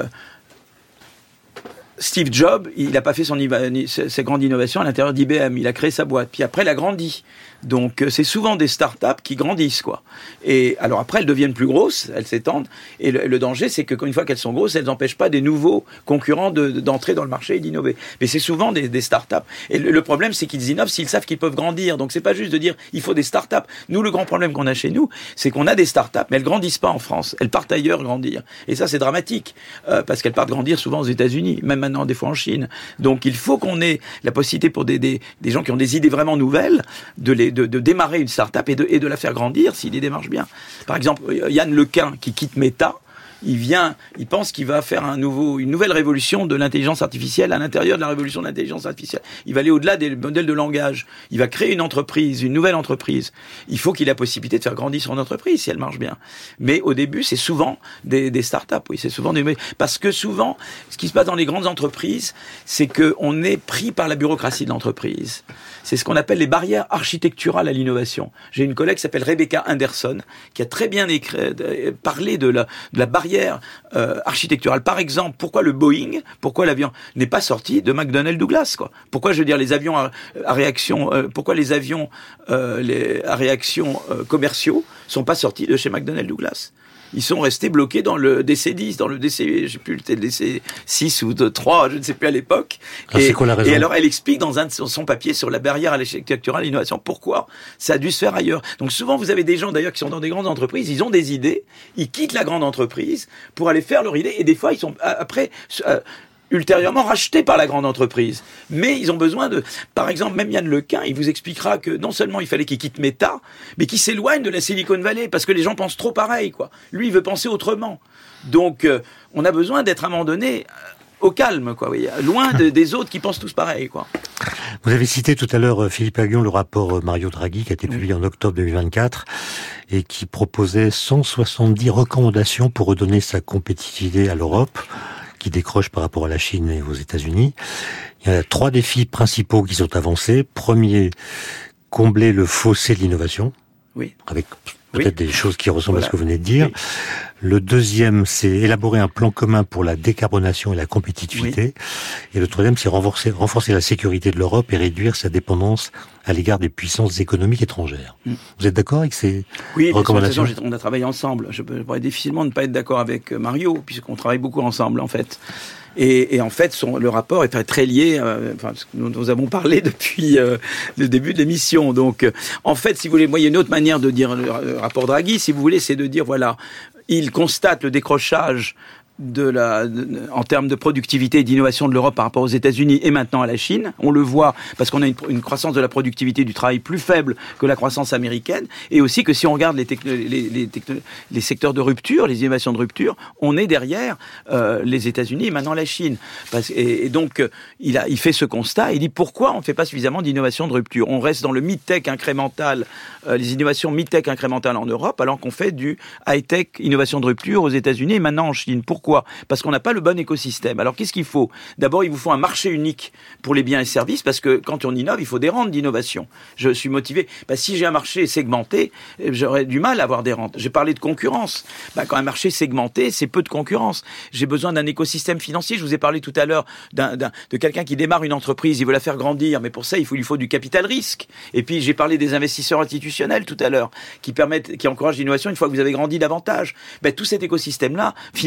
Steve Jobs, il n'a pas fait son, sa grande innovation à l'intérieur d'I B M. Il a créé sa boîte. Puis après, il a grandi. Donc, c'est souvent des startups qui grandissent, quoi. Et alors après, elles deviennent plus grosses, elles s'étendent. Et le, le danger, c'est que une fois qu'elles sont grosses, elles n'empêchent pas des nouveaux concurrents de, d'entrer dans le marché et d'innover. Mais c'est souvent des, des startups. Et le, le problème, c'est qu'ils innovent s'ils savent qu'ils peuvent grandir. Donc, c'est pas juste de dire il faut des startups. Nous, le grand problème qu'on a chez nous, c'est qu'on a des startups, mais elles grandissent pas en France. Elles partent ailleurs grandir. Et ça, c'est dramatique euh, parce qu'elles partent grandir souvent aux États-Unis, même maintenant des fois en Chine. Donc, il faut qu'on ait la possibilité pour des, des, des gens qui ont des idées vraiment nouvelles de les De, de démarrer une start-up et de, et de la faire grandir si l'idée marche bien. Par exemple, Yann Lequin qui quitte Meta, il vient, il pense qu'il va faire un nouveau, une nouvelle révolution de l'intelligence artificielle à l'intérieur de la révolution de l'intelligence artificielle. Il va aller au-delà des modèles de langage. Il va créer une entreprise, une nouvelle entreprise. Il faut qu'il ait la possibilité de faire grandir son entreprise si elle marche bien. Mais au début, c'est souvent des, des start-up, oui, c'est souvent des, parce que souvent, ce qui se passe dans les grandes entreprises, c'est que on est pris par la bureaucratie de l'entreprise. C'est ce qu'on appelle les barrières architecturales à l'innovation. J'ai une collègue qui s'appelle Rebecca Anderson, qui a très bien écrit, parlé de la, de la barrière euh, architecturale. Par exemple, pourquoi le Boeing, pourquoi l'avion n'est pas sorti de McDonnell Douglas, quoi. Pourquoi, je veux dire, les avions à, à réaction, euh, pourquoi les avions euh, les, à réaction euh, commerciaux sont pas sortis de chez McDonnell Douglas? Ils sont restés bloqués dans le D C dix, dans le D C, je sais plus, le D C six ou trois, je ne sais plus à l'époque. Ah, et, c'est quoi la raison ? Et alors, elle explique dans un de son papier sur la barrière architecturale à l'innovation pourquoi ça a dû se faire ailleurs. Donc souvent, vous avez des gens d'ailleurs qui sont dans des grandes entreprises, ils ont des idées, ils quittent la grande entreprise pour aller faire leur idée, et des fois, ils sont après... Euh, ultérieurement rachetés par la grande entreprise. Mais ils ont besoin de... Par exemple, même Yann Lequin, il vous expliquera que non seulement il fallait qu'il quitte Meta, mais qu'il s'éloigne de la Silicon Valley, parce que les gens pensent trop pareil, quoi. Lui, il veut penser autrement. Donc, euh, on a besoin d'être à un moment donné au calme, quoi, oui, loin de, des autres qui pensent tous pareil, quoi. Vous avez cité tout à l'heure, Philippe Aghion, le rapport Mario Draghi, qui a été publié en octobre deux mille vingt-quatre, et qui proposait cent soixante-dix recommandations pour redonner sa compétitivité à l'Europe, qui décroche par rapport à la Chine et aux États-Unis. Il y a trois défis principaux qui sont avancés. Premier, combler le fossé de l'innovation. Oui. Avec peut-être oui. des choses qui ressemblent voilà. à ce que vous venez de dire. Oui. Le deuxième, c'est élaborer un plan commun pour la décarbonation et la compétitivité. Oui. Et le troisième, c'est renforcer, renforcer la sécurité de l'Europe et réduire sa dépendance à l'égard des puissances économiques étrangères. Mm. Vous êtes d'accord avec ces oui, recommandations ? Oui, on a travaillé ensemble. Je pourrais difficilement ne pas être d'accord avec Mario, puisqu'on travaille beaucoup ensemble, en fait. Et, et en fait, son, le rapport est très lié. Euh, enfin, nous, nous avons parlé depuis euh, le début de l'émission. Donc, euh, en fait, si vous voulez, moi, il y a une autre manière de dire le, le rapport Draghi, si vous voulez, c'est de dire, voilà, il constate le décrochage de la, de, en termes de productivité et d'innovation de l'Europe par rapport aux États-Unis et maintenant à la Chine. On le voit parce qu'on a une, une croissance de la productivité du travail plus faible que la croissance américaine, et aussi que si on regarde les, techno, les, les, techno, les secteurs de rupture, les innovations de rupture, on est derrière euh, les États-Unis et maintenant la Chine. Parce, et, et donc, euh, il, a, il fait ce constat, il dit pourquoi on ne fait pas suffisamment d'innovation de rupture. On reste dans le mid-tech incrémental, euh, les innovations mid-tech incrémentales en Europe, alors qu'on fait du high-tech innovation de rupture aux États-Unis et maintenant en Chine. Pourquoi ? Parce qu'on n'a pas le bon écosystème. Alors, qu'est-ce qu'il faut ? D'abord, il vous faut un marché unique pour les biens et services, parce que quand on innove, il faut des rentes d'innovation. Je suis motivé. Bah, si j'ai un marché segmenté, j'aurais du mal à avoir des rentes. J'ai parlé de concurrence. Bah, quand un marché segmenté, c'est peu de concurrence. J'ai besoin d'un écosystème financier. Je vous ai parlé tout à l'heure d'un, d'un, de quelqu'un qui démarre une entreprise, il veut la faire grandir, mais pour ça, il, faut, il lui faut du capital risque. Et puis, j'ai parlé des investisseurs institutionnels tout à l'heure, qui permettent, qui encouragent l'innovation une fois que vous avez grandi davantage. Bah, tout cet écosystème-là, financier, nous l'avons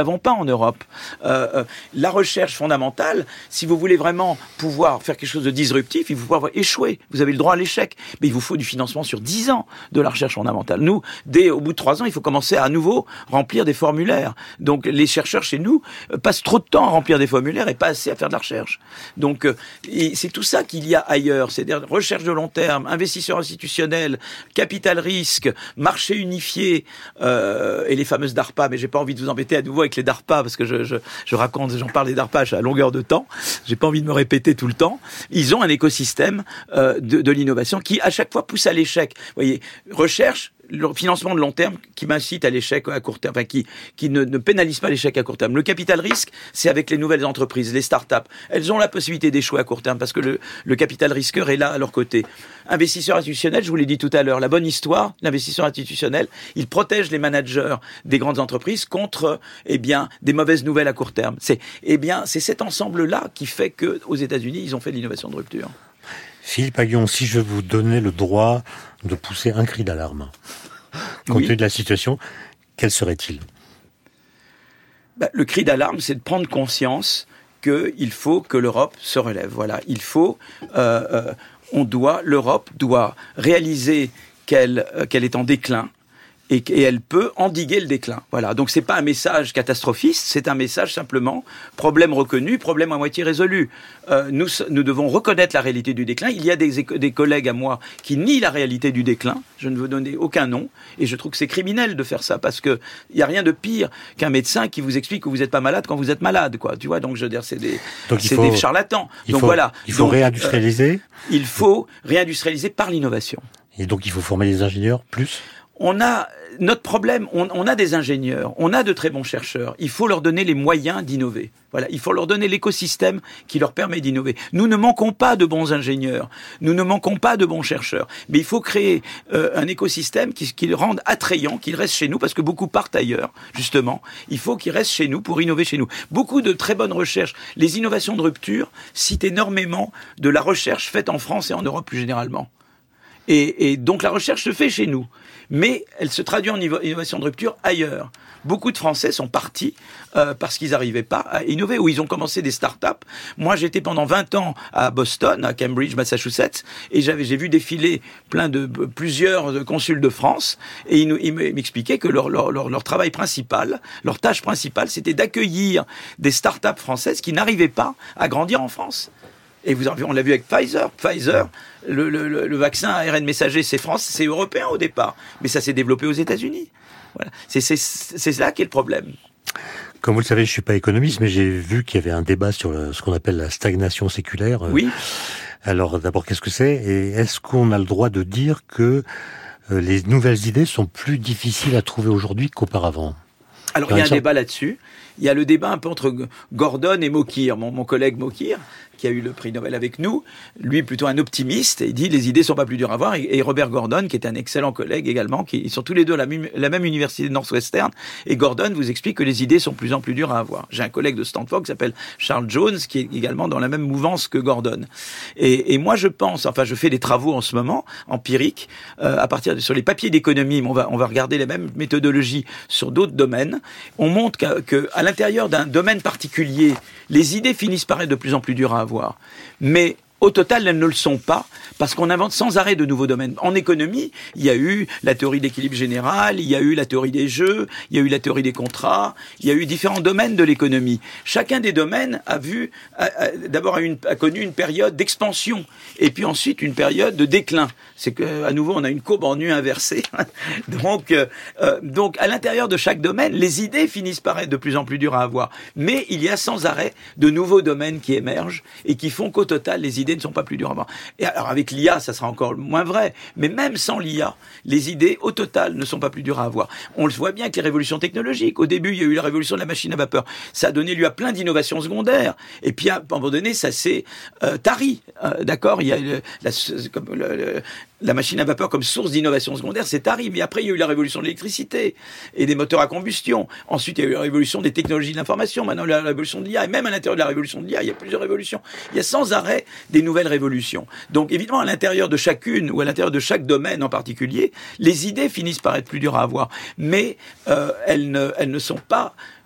n'avons pas en Europe. Euh, euh, la recherche fondamentale, si vous voulez vraiment pouvoir faire quelque chose de disruptif, il faut pouvoir échouer. Vous avez le droit à l'échec, mais il vous faut du financement sur dix ans de la recherche fondamentale. Nous, dès au bout de trois ans, il faut commencer à nouveau remplir des formulaires. Donc les chercheurs chez nous passent trop de temps à remplir des formulaires et pas assez à faire de la recherche. Donc euh, et c'est tout ça qu'il y a ailleurs, c'est-à-dire recherche de long terme, investisseurs institutionnels, capital risque, marché unifié euh, et les fameuses DARPA. Mais j'ai pas envie de vous embêter à nouveau avec les DARPA parce que je, je, je raconte, j'en parle des DARPA à longueur de temps. J'ai pas envie de me répéter tout le temps. Ils ont un écosystème euh, de, de l'innovation qui à chaque fois pousse à l'échec. Vous voyez, recherche, le financement de long terme qui m'incite à l'échec à court terme, enfin qui, qui ne, ne pénalise pas l'échec à court terme. Le capital risque, c'est avec les nouvelles entreprises, les start-up. Elles ont la possibilité d'échouer à court terme parce que le, le capital risqueur est là à leur côté. Investisseurs institutionnels, je vous l'ai dit tout à l'heure, la bonne histoire, l'investisseur institutionnel, il protège les managers des grandes entreprises contre, eh bien, des mauvaises nouvelles à court terme. C'est, eh bien, c'est cet ensemble-là qui fait que, aux États-Unis, ils ont fait de l'innovation de rupture. Philippe Aghion, si je vous donnais le droit de pousser un cri d'alarme, compte tenu oui. de la situation, quel serait-il ? Bah, le cri d'alarme, c'est de prendre conscience qu'il faut que l'Europe se relève. Voilà, il faut, euh, euh, on doit, l'Europe doit réaliser qu'elle, euh, qu'elle est en déclin. Et, et elle peut endiguer le déclin. Voilà. Donc c'est pas un message catastrophiste, c'est un message simplement problème reconnu, problème à moitié résolu. Euh, nous, nous devons reconnaître la réalité du déclin. Il y a des, des collègues à moi qui nient la réalité du déclin. Je ne veux donner aucun nom et je trouve que c'est criminel de faire ça parce que il y a rien de pire qu'un médecin qui vous explique que vous n'êtes pas malade quand vous êtes malade, quoi. Tu vois. Donc je veux dire, c'est des, c'est faut, des charlatans. Donc faut, voilà. Il faut donc, réindustrialiser. Euh, il faut réindustrialiser par l'innovation. Et donc il faut former des ingénieurs plus. On a notre problème, on, on a des ingénieurs, on a de très bons chercheurs. Il faut leur donner les moyens d'innover. Voilà, il faut leur donner l'écosystème qui leur permet d'innover. Nous ne manquons pas de bons ingénieurs, nous ne manquons pas de bons chercheurs, mais il faut créer euh, un écosystème qui, qui le rende attrayant, qu'ils restent chez nous, parce que beaucoup partent ailleurs, justement. Il faut qu'ils restent chez nous pour innover chez nous. Beaucoup de très bonnes recherches, les innovations de rupture citent énormément de la recherche faite en France et en Europe plus généralement. Et, et donc la recherche se fait chez nous, mais elle se traduit en innovation de rupture ailleurs. Beaucoup de Français sont partis euh, parce qu'ils n'arrivaient pas à innover, ou ils ont commencé des start-up. Moi, j'étais pendant vingt ans à Boston, à Cambridge, Massachusetts, et j'avais, j'ai vu défiler plein de plusieurs consuls de France, et ils, ils m'expliquaient que leur, leur, leur, leur travail principal, leur tâche principale, c'était d'accueillir des start-up françaises qui n'arrivaient pas à grandir en France. Et vous, on l'a vu avec Pfizer. Pfizer, le, le, le vaccin A R N messager, c'est France, c'est européen au départ, mais ça s'est développé aux États-Unis. Voilà, c'est c'est c'est là qu'est le problème. Comme vous le savez, je suis pas économiste, mais j'ai vu qu'il y avait un débat sur le, ce qu'on appelle la stagnation séculaire. Oui. Alors d'abord, qu'est-ce que c'est ? Et est-ce qu'on a le droit de dire que euh, les nouvelles idées sont plus difficiles à trouver aujourd'hui qu'auparavant ? Alors il y a un débat là-dessus. Il y a le débat un peu entre Gordon et Mokir, mon, mon collègue Mokir, qui a eu le prix Nobel avec nous, lui plutôt un optimiste, et il dit les idées sont pas plus dures à voir, et, et Robert Gordon, qui est un excellent collègue également, qui ils sont tous les deux à la, la même université de Northwestern, et Gordon vous explique que les idées sont de plus en plus dures à avoir. J'ai un collègue de Stanford qui s'appelle Charles Jones, qui est également dans la même mouvance que Gordon. Et, et moi je pense, enfin je fais des travaux en ce moment, empiriques, euh, à partir de, sur les papiers d'économie, mais on va, on va regarder les mêmes méthodologies sur d'autres domaines. On montre qu'à, que, à l'intérieur d'un domaine particulier, les idées finissent par être de plus en plus dures à avoir. Mais au total, elles ne le sont pas, parce qu'on invente sans arrêt de nouveaux domaines. En économie, il y a eu la théorie de l'équilibre général, il y a eu la théorie des jeux, il y a eu la théorie des contrats, il y a eu différents domaines de l'économie. Chacun des domaines a vu, a, a, d'abord a, une, a connu une période d'expansion, et puis ensuite une période de déclin. C'est que, à nouveau, on a une courbe en U inversée. donc, euh, donc, à l'intérieur de chaque domaine, les idées finissent par être de plus en plus dures à avoir. Mais il y a sans arrêt de nouveaux domaines qui émergent et qui font qu'au total, les idées ne sont pas plus dures à avoir. Et alors, avec l'I A, ça sera encore moins vrai. Mais même sans l'I A, les idées, au total, ne sont pas plus dures à avoir. On le voit bien avec les révolutions technologiques. Au début, il y a eu la révolution de la machine à vapeur. Ça a donné lieu à plein d'innovations secondaires. Et puis, à un moment donné, ça s'est euh, tari. Euh, d'accord ? Il y a le, la, comme le, le, la machine à vapeur comme source d'innovation secondaire, c'est tari. Mais après, il y a eu la révolution de l'électricité et des moteurs à combustion. Ensuite, il y a eu la révolution des technologies de l'information. Maintenant, la révolution de l'I A. Et même à l'intérieur de la révolution de l'I A, il y a plusieurs révolutions. Il y a sans arrêt des nouvelles révolutions. Donc, évidemment, à l'intérieur de chacune ou à l'intérieur de chaque domaine en particulier, les idées finissent par être plus dures à avoir. Mais euh, elles, ne, elles ne sont pas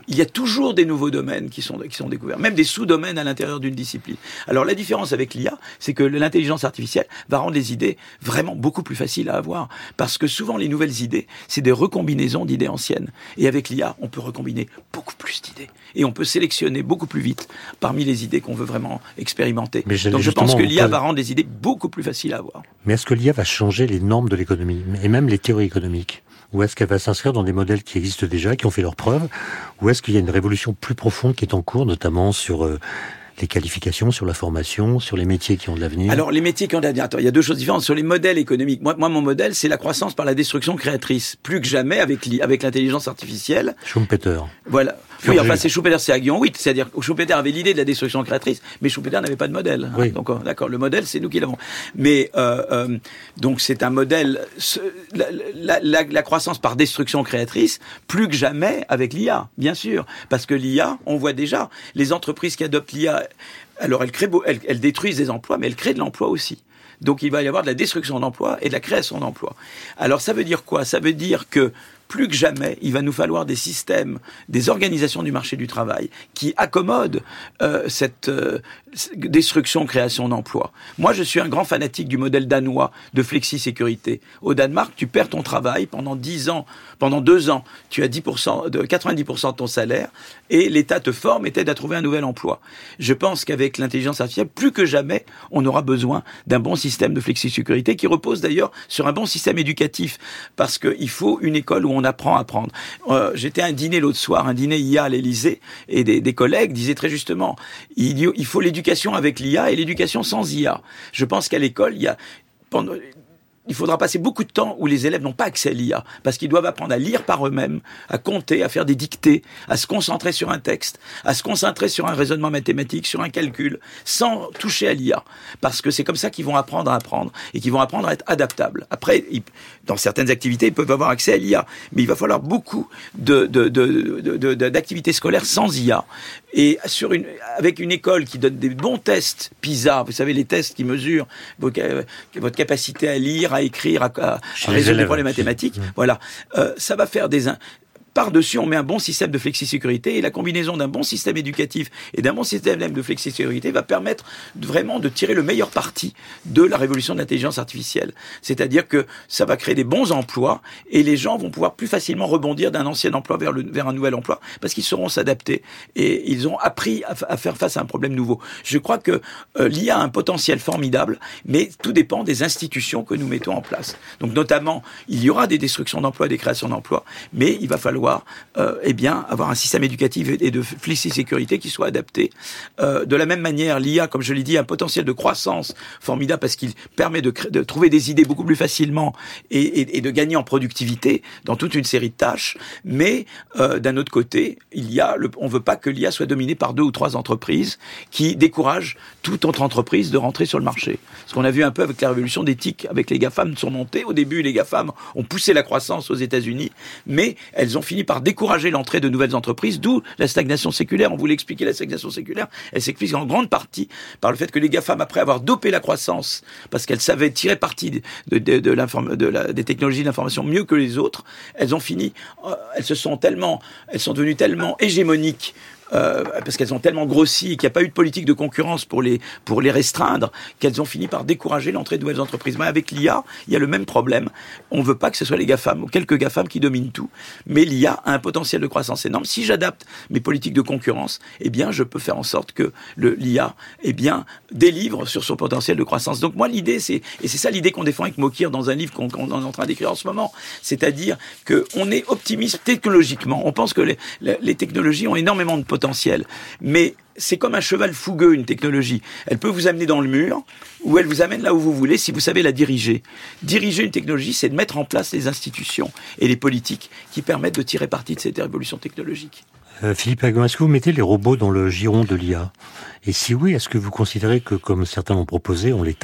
il y a toujours des nouveaux domaines qui sont, qui sont découverts, même des sous-domaines à l'intérieur d'une discipline. Alors la différence avec l'I A, c'est que l'intelligence artificielle va rendre les idées vraiment beaucoup plus faciles à avoir, parce que souvent les nouvelles idées, c'est des recombinaisons d'idées anciennes. Et avec l'I A, on peut recombiner beaucoup plus d'idées. Et on peut sélectionner beaucoup plus vite parmi les idées qu'on veut vraiment expérimenter. Mais Donc je pense que l'I A va rendre les idées beaucoup plus faciles à avoir. Mais est-ce que l'I A va changer les normes de l'économie, et même les théories économiques ? Ou est-ce qu'elle va s'inscrire dans des modèles qui existent déjà, qui ont fait leurs preuves ? Ou est-ce qu'il y a une révolution plus profonde qui est en cours, notamment sur euh, les qualifications, sur la formation, sur les métiers qui ont de l'avenir? Alors, les métiers qui ont de l'avenir, attends, il y a deux choses différentes. Sur les modèles économiques, moi, moi mon modèle, c'est la croissance par la destruction créatrice. Plus que jamais avec, avec l'intelligence artificielle. Schumpeter. Voilà. Oui, enfin, c'est Schumpeter, c'est Aguillon huit. C'est-à-dire que Schumpeter avait l'idée de la destruction créatrice, mais Schumpeter n'avait pas de modèle. Oui. Hein. Donc, d'accord, le modèle, c'est nous qui l'avons. Mais, euh, euh, donc, c'est un modèle, ce, la, la, la, la croissance par destruction créatrice, plus que jamais avec l'I A, bien sûr. Parce que l'I A, on voit déjà, les entreprises qui adoptent l'I A, alors elles créent, elles, elles détruisent des emplois, mais elles créent de l'emploi aussi. Donc, il va y avoir de la destruction d'emplois et de la création d'emplois. Alors, ça veut dire quoi? Ça veut dire que, plus que jamais, il va nous falloir des systèmes, des organisations du marché du travail qui accommodent euh, cette euh, destruction, création d'emplois. Moi, je suis un grand fanatique du modèle danois de flexi-sécurité. Au Danemark, tu perds ton travail pendant dix ans, pendant deux ans, tu as dix pour cent, de quatre-vingt-dix pour cent de ton salaire et l'État te forme et t'aide à trouver un nouvel emploi. Je pense qu'avec l'intelligence artificielle, plus que jamais, on aura besoin d'un bon système de flexi-sécurité qui repose d'ailleurs sur un bon système éducatif, parce qu'il faut une école où on on apprend à apprendre. Euh, j'étais à un dîner l'autre soir, un dîner I A à l'Élysée, et des, des collègues disaient très justement, il, il faut l'éducation avec l'I A et l'éducation sans I A. Je pense qu'à l'école, il y a... Pendant, il faudra passer beaucoup de temps où les élèves n'ont pas accès à l'I A, parce qu'ils doivent apprendre à lire par eux-mêmes, à compter, à faire des dictées, à se concentrer sur un texte, à se concentrer sur un raisonnement mathématique, sur un calcul, sans toucher à l'I A. Parce que c'est comme ça qu'ils vont apprendre à apprendre, et qu'ils vont apprendre à être adaptables. Après, ils, dans certaines activités, ils peuvent avoir accès à l'I A, mais il va falloir beaucoup de, de, de, de, de, de, d'activités scolaires sans I A. Et sur une, avec une école qui donne des bons tests PISA, vous savez, les tests qui mesurent votre, votre capacité à lire, à écrire, à, à, à résoudre des problèmes mathématiques. Mmh. Voilà, euh, ça va faire des... Par-dessus, on met un bon système de flexi-sécurité, et la combinaison d'un bon système éducatif et d'un bon système de flexi-sécurité va permettre vraiment de tirer le meilleur parti de la révolution de l'intelligence artificielle. C'est-à-dire que ça va créer des bons emplois, et les gens vont pouvoir plus facilement rebondir d'un ancien emploi vers, le, vers un nouvel emploi, parce qu'ils sauront s'adapter, et ils ont appris à, à faire face à un problème nouveau. Je crois que euh, l'I A a un potentiel formidable, mais tout dépend des institutions que nous mettons en place. Donc notamment, il y aura des destructions d'emplois, des créations d'emplois, mais il va falloir Euh, eh bien, avoir un système éducatif et de flexi-sécurité qui soit adapté. Euh, de la même manière, l'I A, comme je l'ai dit, a un potentiel de croissance formidable, parce qu'il permet de, de trouver des idées beaucoup plus facilement et, et, et de gagner en productivité dans toute une série de tâches. Mais euh, d'un autre côté, il y a le, on ne veut pas que l'I A soit dominée par deux ou trois entreprises qui découragent toute autre entreprise de rentrer sur le marché. Ce qu'on a vu un peu avec la révolution des TIC, avec les GAFAM sont montés. Au début, les GAFAM ont poussé la croissance aux États-Unis, mais elles ont fini par décourager l'entrée de nouvelles entreprises, d'où la stagnation séculaire. On voulait expliquer la stagnation séculaire. Elle s'explique en grande partie par le fait que les GAFAM, après avoir dopé la croissance, parce qu'elles savaient tirer parti de, de, de, de, l'inform- de la, des technologies de l'information mieux que les autres, elles ont fini, euh, elles se sont tellement, elles sont devenues tellement hégémoniques, Euh, parce qu'elles ont tellement grossi et qu'il n'y a pas eu de politique de concurrence pour les, pour les restreindre, qu'elles ont fini par décourager l'entrée de nouvelles entreprises. Mais avec l'I A, il y a le même problème. On ne veut pas que ce soit les GAFAM ou quelques GAFAM qui dominent tout. Mais l'I A a un potentiel de croissance énorme. Si j'adapte mes politiques de concurrence, eh bien, je peux faire en sorte que le, l'I A, eh bien, délivre sur son potentiel de croissance. Donc moi, l'idée, c'est, et c'est ça l'idée qu'on défend avec Mokir dans un livre qu'on, qu'on est en train d'écrire en ce moment, c'est-à-dire qu'on est optimiste technologiquement. On pense que les, les technologies ont énormément de potentiel. Potentiel. Mais c'est comme un cheval fougueux, une technologie. Elle peut vous amener dans le mur, ou elle vous amène là où vous voulez si vous savez la diriger. Diriger une technologie, c'est de mettre en place les institutions et les politiques qui permettent de tirer parti de cette révolution technologique. Euh, Philippe Aguillon, est-ce que vous mettez les robots dans le giron de l'I A ? Et si oui, est-ce que vous considérez que, comme certains l'ont proposé, on les taxe ?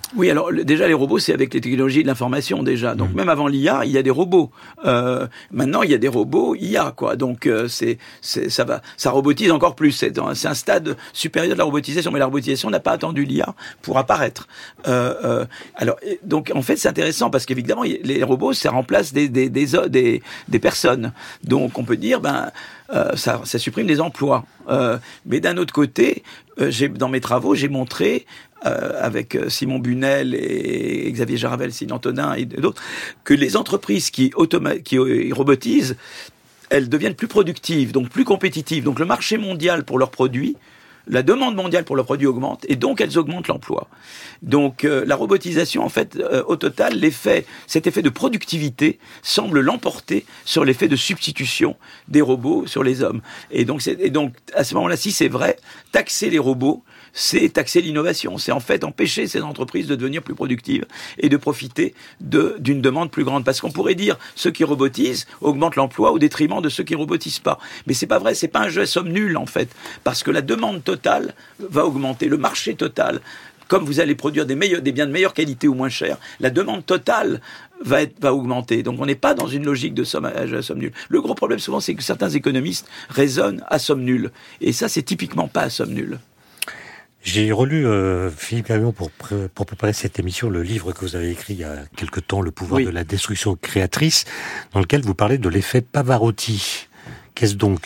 Oui, alors déjà les robots, c'est avec les technologies de l'information déjà. Donc mmh. même avant l'I A, il y a des robots. Euh, maintenant, il y a des robots I A, quoi. Donc euh, c'est, c'est ça va, ça robotise encore plus. C'est, dans, c'est un stade supérieur de la robotisation, mais la robotisation n'a pas attendu l'I A pour apparaître. Euh, euh, alors et, donc en fait, c'est intéressant parce qu'évidemment, les robots, ça remplace des des des des, des personnes. Donc on peut dire, ben euh, ça, ça supprime des emplois. Euh, mais d'un autre côté, euh, j'ai dans mes travaux, j'ai montré Euh, avec Simon Bunel et Xavier Jaravel, Signe Antonin et d'autres, que les entreprises qui, automa- qui robotisent, elles deviennent plus productives, donc plus compétitives. Donc le marché mondial pour leurs produits, la demande mondiale pour leurs produits augmente, et donc elles augmentent l'emploi. Donc euh, la robotisation, en fait, euh, au total, l'effet, cet effet de productivité semble l'emporter sur l'effet de substitution des robots sur les hommes. Et donc, c'est, et donc à ce moment-là, si c'est vrai, taxer les robots, c'est taxer l'innovation. C'est en fait empêcher ces entreprises de devenir plus productives et de profiter de, d'une demande plus grande. Parce qu'on pourrait dire, ceux qui robotisent augmentent l'emploi au détriment de ceux qui robotisent pas. Mais c'est pas vrai, c'est pas un jeu à somme nulle, en fait. Parce que la demande totale va augmenter, le marché total. Comme vous allez produire des, meilleurs, des biens de meilleure qualité ou moins chers, la demande totale va, être, va augmenter. Donc on n'est pas dans une logique de somme à, à somme nulle. Le gros problème souvent, c'est que certains économistes raisonnent à somme nulle. Et ça, c'est typiquement pas à somme nulle. J'ai relu, euh, Philippe Aghion, pour, pré- pour préparer cette émission, le livre que vous avez écrit il y a quelque temps, Le pouvoir oui. de la destruction créatrice, dans lequel vous parlez de l'effet Pavarotti. Qu'est-ce donc ?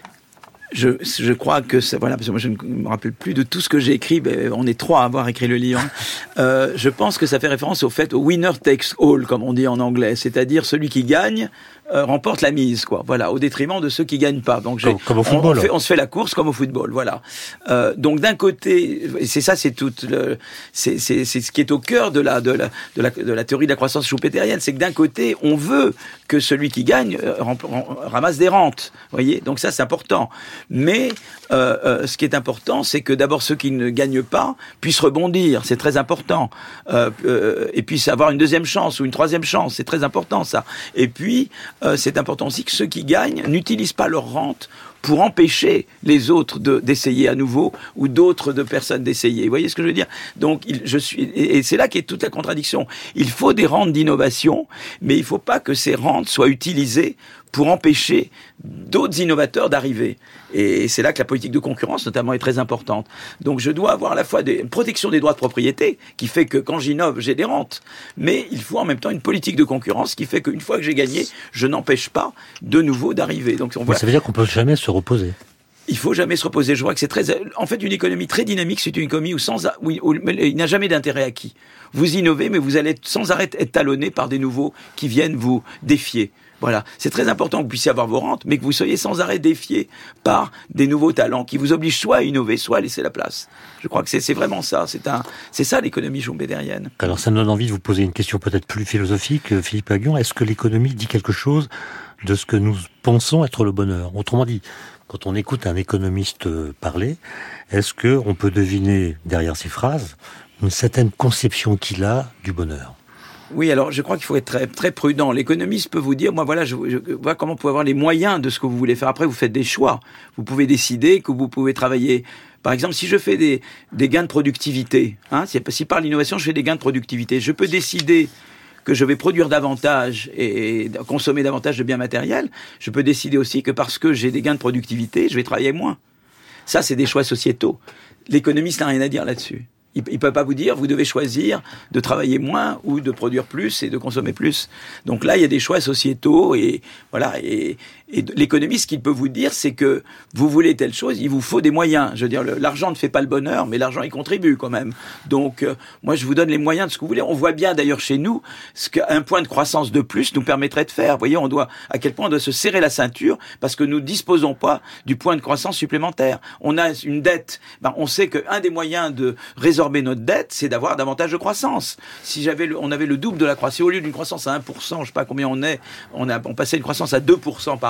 Je, je crois que c'est, voilà, parce que moi je ne me rappelle plus de tout ce que j'ai écrit, ben, on est trois à avoir écrit le livre. Euh, je pense que ça fait référence au fait, au winner takes all, comme on dit en anglais, c'est-à-dire celui qui gagne euh, remporte la mise, quoi. Voilà, au détriment de ceux qui gagnent pas. Donc, j'ai, comme, comme au football. On, on, fait, on se fait la course comme au football, voilà. Euh, donc d'un côté, et c'est ça, c'est tout, le, c'est, c'est, c'est ce qui est au cœur de la, de la, de la, de la théorie de la croissance schumpeterienne, c'est que d'un côté, on veut que celui qui gagne euh, rem, ramasse des rentes, voyez. Donc ça, c'est important. Mais euh, euh, ce qui est important, c'est que d'abord ceux qui ne gagnent pas puissent rebondir, c'est très important. Euh, euh, et puis avoir une deuxième chance ou une troisième chance, c'est très important ça. Et puis euh, c'est important aussi que ceux qui gagnent n'utilisent pas leur rente pour empêcher les autres de, d'essayer à nouveau ou d'autres de personnes d'essayer. Vous voyez ce que je veux dire ? Donc, il, je suis, et, et c'est là qu'est toute la contradiction. Il faut des rentes d'innovation, mais il ne faut pas que ces rentes soient utilisées pour empêcher d'autres innovateurs d'arriver. Et c'est là que la politique de concurrence, notamment, est très importante. Donc, je dois avoir à la fois des, une protection des droits de propriété, qui fait que quand j'innove, j'ai des rentes. Mais il faut en même temps une politique de concurrence qui fait qu'une fois que j'ai gagné, je n'empêche pas de nouveau d'arriver. Donc, on voit... Ça veut dire qu'on ne peut jamais se reposer. Il faut jamais se reposer. Je vois que c'est très, en fait, une économie très dynamique, c'est une économie où sans, où, où, où il n'y a jamais d'intérêt acquis. Vous innovez, mais vous allez être sans arrêt être talonné par des nouveaux qui viennent vous défier. Voilà. C'est très important que vous puissiez avoir vos rentes, mais que vous soyez sans arrêt défié par des nouveaux talents qui vous obligent soit à innover, soit à laisser la place. Je crois que c'est, c'est vraiment ça. C'est un, c'est ça l'économie schumpeterienne. Alors, ça me donne envie de vous poser une question peut-être plus philosophique, Philippe Aghion. Est-ce que l'économie dit quelque chose de ce que nous pensons être le bonheur ? Autrement dit, quand on écoute un économiste parler, est-ce que on peut deviner derrière ces phrases une certaine conception qu'il a du bonheur ? Oui, alors je crois qu'il faut être très, très prudent. L'économiste peut vous dire, moi voilà, je, je vois comment vous pouvez avoir les moyens de ce que vous voulez faire. Après, vous faites des choix. Vous pouvez décider que vous pouvez travailler. Par exemple, si je fais des, des gains de productivité, hein, si, si par l'innovation je fais des gains de productivité, je peux décider que je vais produire davantage et consommer davantage de biens matériels. Je peux décider aussi que parce que j'ai des gains de productivité, je vais travailler moins. Ça, c'est des choix sociétaux. L'économiste n'a rien à dire là-dessus. Il ne peut pas vous dire, vous devez choisir de travailler moins ou de produire plus et de consommer plus. Donc là, il y a des choix sociétaux et voilà. Et, et l'économiste, ce qu'il peut vous dire, c'est que vous voulez telle chose, il vous faut des moyens. Je veux dire, le, l'argent ne fait pas le bonheur, mais l'argent y contribue quand même. Donc, euh, moi, je vous donne les moyens de ce que vous voulez. On voit bien d'ailleurs chez nous ce qu'un point de croissance de plus nous permettrait de faire. Vous voyez, on doit à quel point on doit se serrer la ceinture parce que nous disposons pas du point de croissance supplémentaire. On a une dette. Ben, on sait qu'un des moyens de résorber notre dette, c'est d'avoir davantage de croissance. Si j'avais le, on avait le double de la croissance, au lieu d'une croissance à un pour cent, je sais pas combien on est, on a, on passait une croissance à deux pour cent par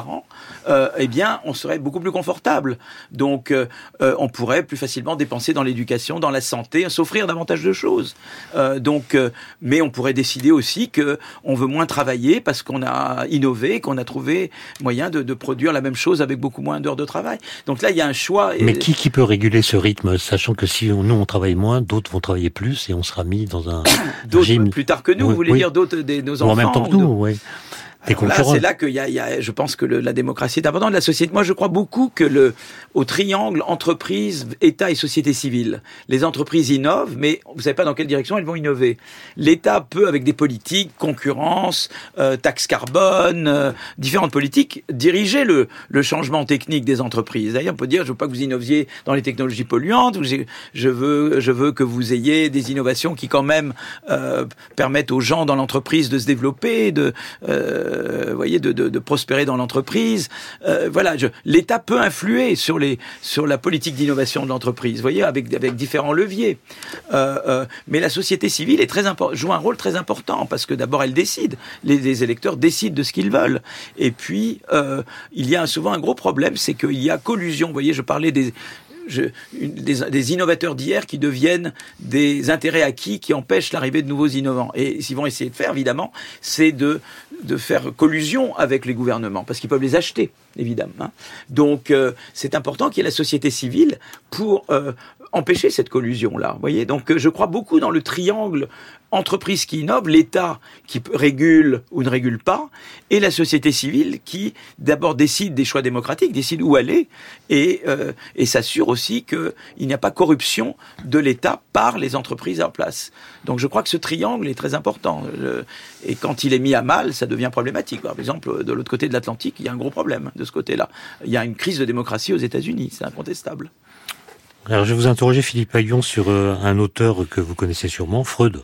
par an, euh, eh bien, on serait beaucoup plus confortable. Donc, euh, euh, on pourrait plus facilement dépenser dans l'éducation, dans la santé, s'offrir davantage de choses. Euh, donc, euh, mais on pourrait décider aussi que on veut moins travailler parce qu'on a innové, qu'on a trouvé moyen de, de produire la même chose avec beaucoup moins d'heures de travail. Donc là, il y a un choix. Mais qui, qui peut réguler ce rythme, sachant que si nous on travaille moins, d'autres vont travailler plus et on sera mis dans un d'autres régime plus tard que nous, oui, vous voulez oui. dire d'autres des nos enfants ou en même temps que nous, oui. Alors là, c'est là qu'il y a, il y a, je pense que le, la démocratie est importante. La société, moi, je crois beaucoup que le, au triangle entreprise, État et société civile, les entreprises innovent, mais vous savez pas dans quelle direction elles vont innover. L'État peut, avec des politiques, concurrence, euh, taxe carbone, euh, différentes politiques, diriger le, le changement technique des entreprises. D'ailleurs, on peut dire, je veux pas que vous innoviez dans les technologies polluantes, je veux, je veux que vous ayez des innovations qui, quand même, euh, permettent aux gens dans l'entreprise de se développer, de euh, Euh, voyez, de, de, de prospérer dans l'entreprise. Euh, voilà, je, l'État peut influer sur les sur la politique d'innovation de l'entreprise. Voyez, avec avec différents leviers. Euh, euh, mais la société civile est très impor- joue un rôle très important parce que d'abord elle décide. Les, les électeurs décident de ce qu'ils veulent. Et puis euh, il y a souvent un gros problème, c'est qu'il y a collusion. Vous voyez, je parlais des Je, une, des, des innovateurs d'hier qui deviennent des intérêts acquis qui empêchent l'arrivée de nouveaux innovants. Et ce qu'ils vont essayer de faire, évidemment, c'est de, de faire collusion avec les gouvernements, parce qu'ils peuvent les acheter, évidemment. Hein. Donc, euh, c'est important qu'il y ait la société civile pour euh, empêcher cette collusion-là. Vous voyez, donc euh, je crois beaucoup dans le triangle entreprise qui innove, l'État qui régule ou ne régule pas, et la société civile qui d'abord décide des choix démocratiques, décide où aller, et, euh, et s'assure aussi qu'il n'y a pas corruption de l'État par les entreprises en place. Donc je crois que ce triangle est très important. Je, et quand il est mis à mal, ça devient problématique. Par exemple, de l'autre côté de l'Atlantique, il y a un gros problème de ce côté-là. Il y a une crise de démocratie aux États-Unis, c'est incontestable. Alors, je vais vous interroger, Philippe Aghion, sur euh, un auteur que vous connaissez sûrement, Freud.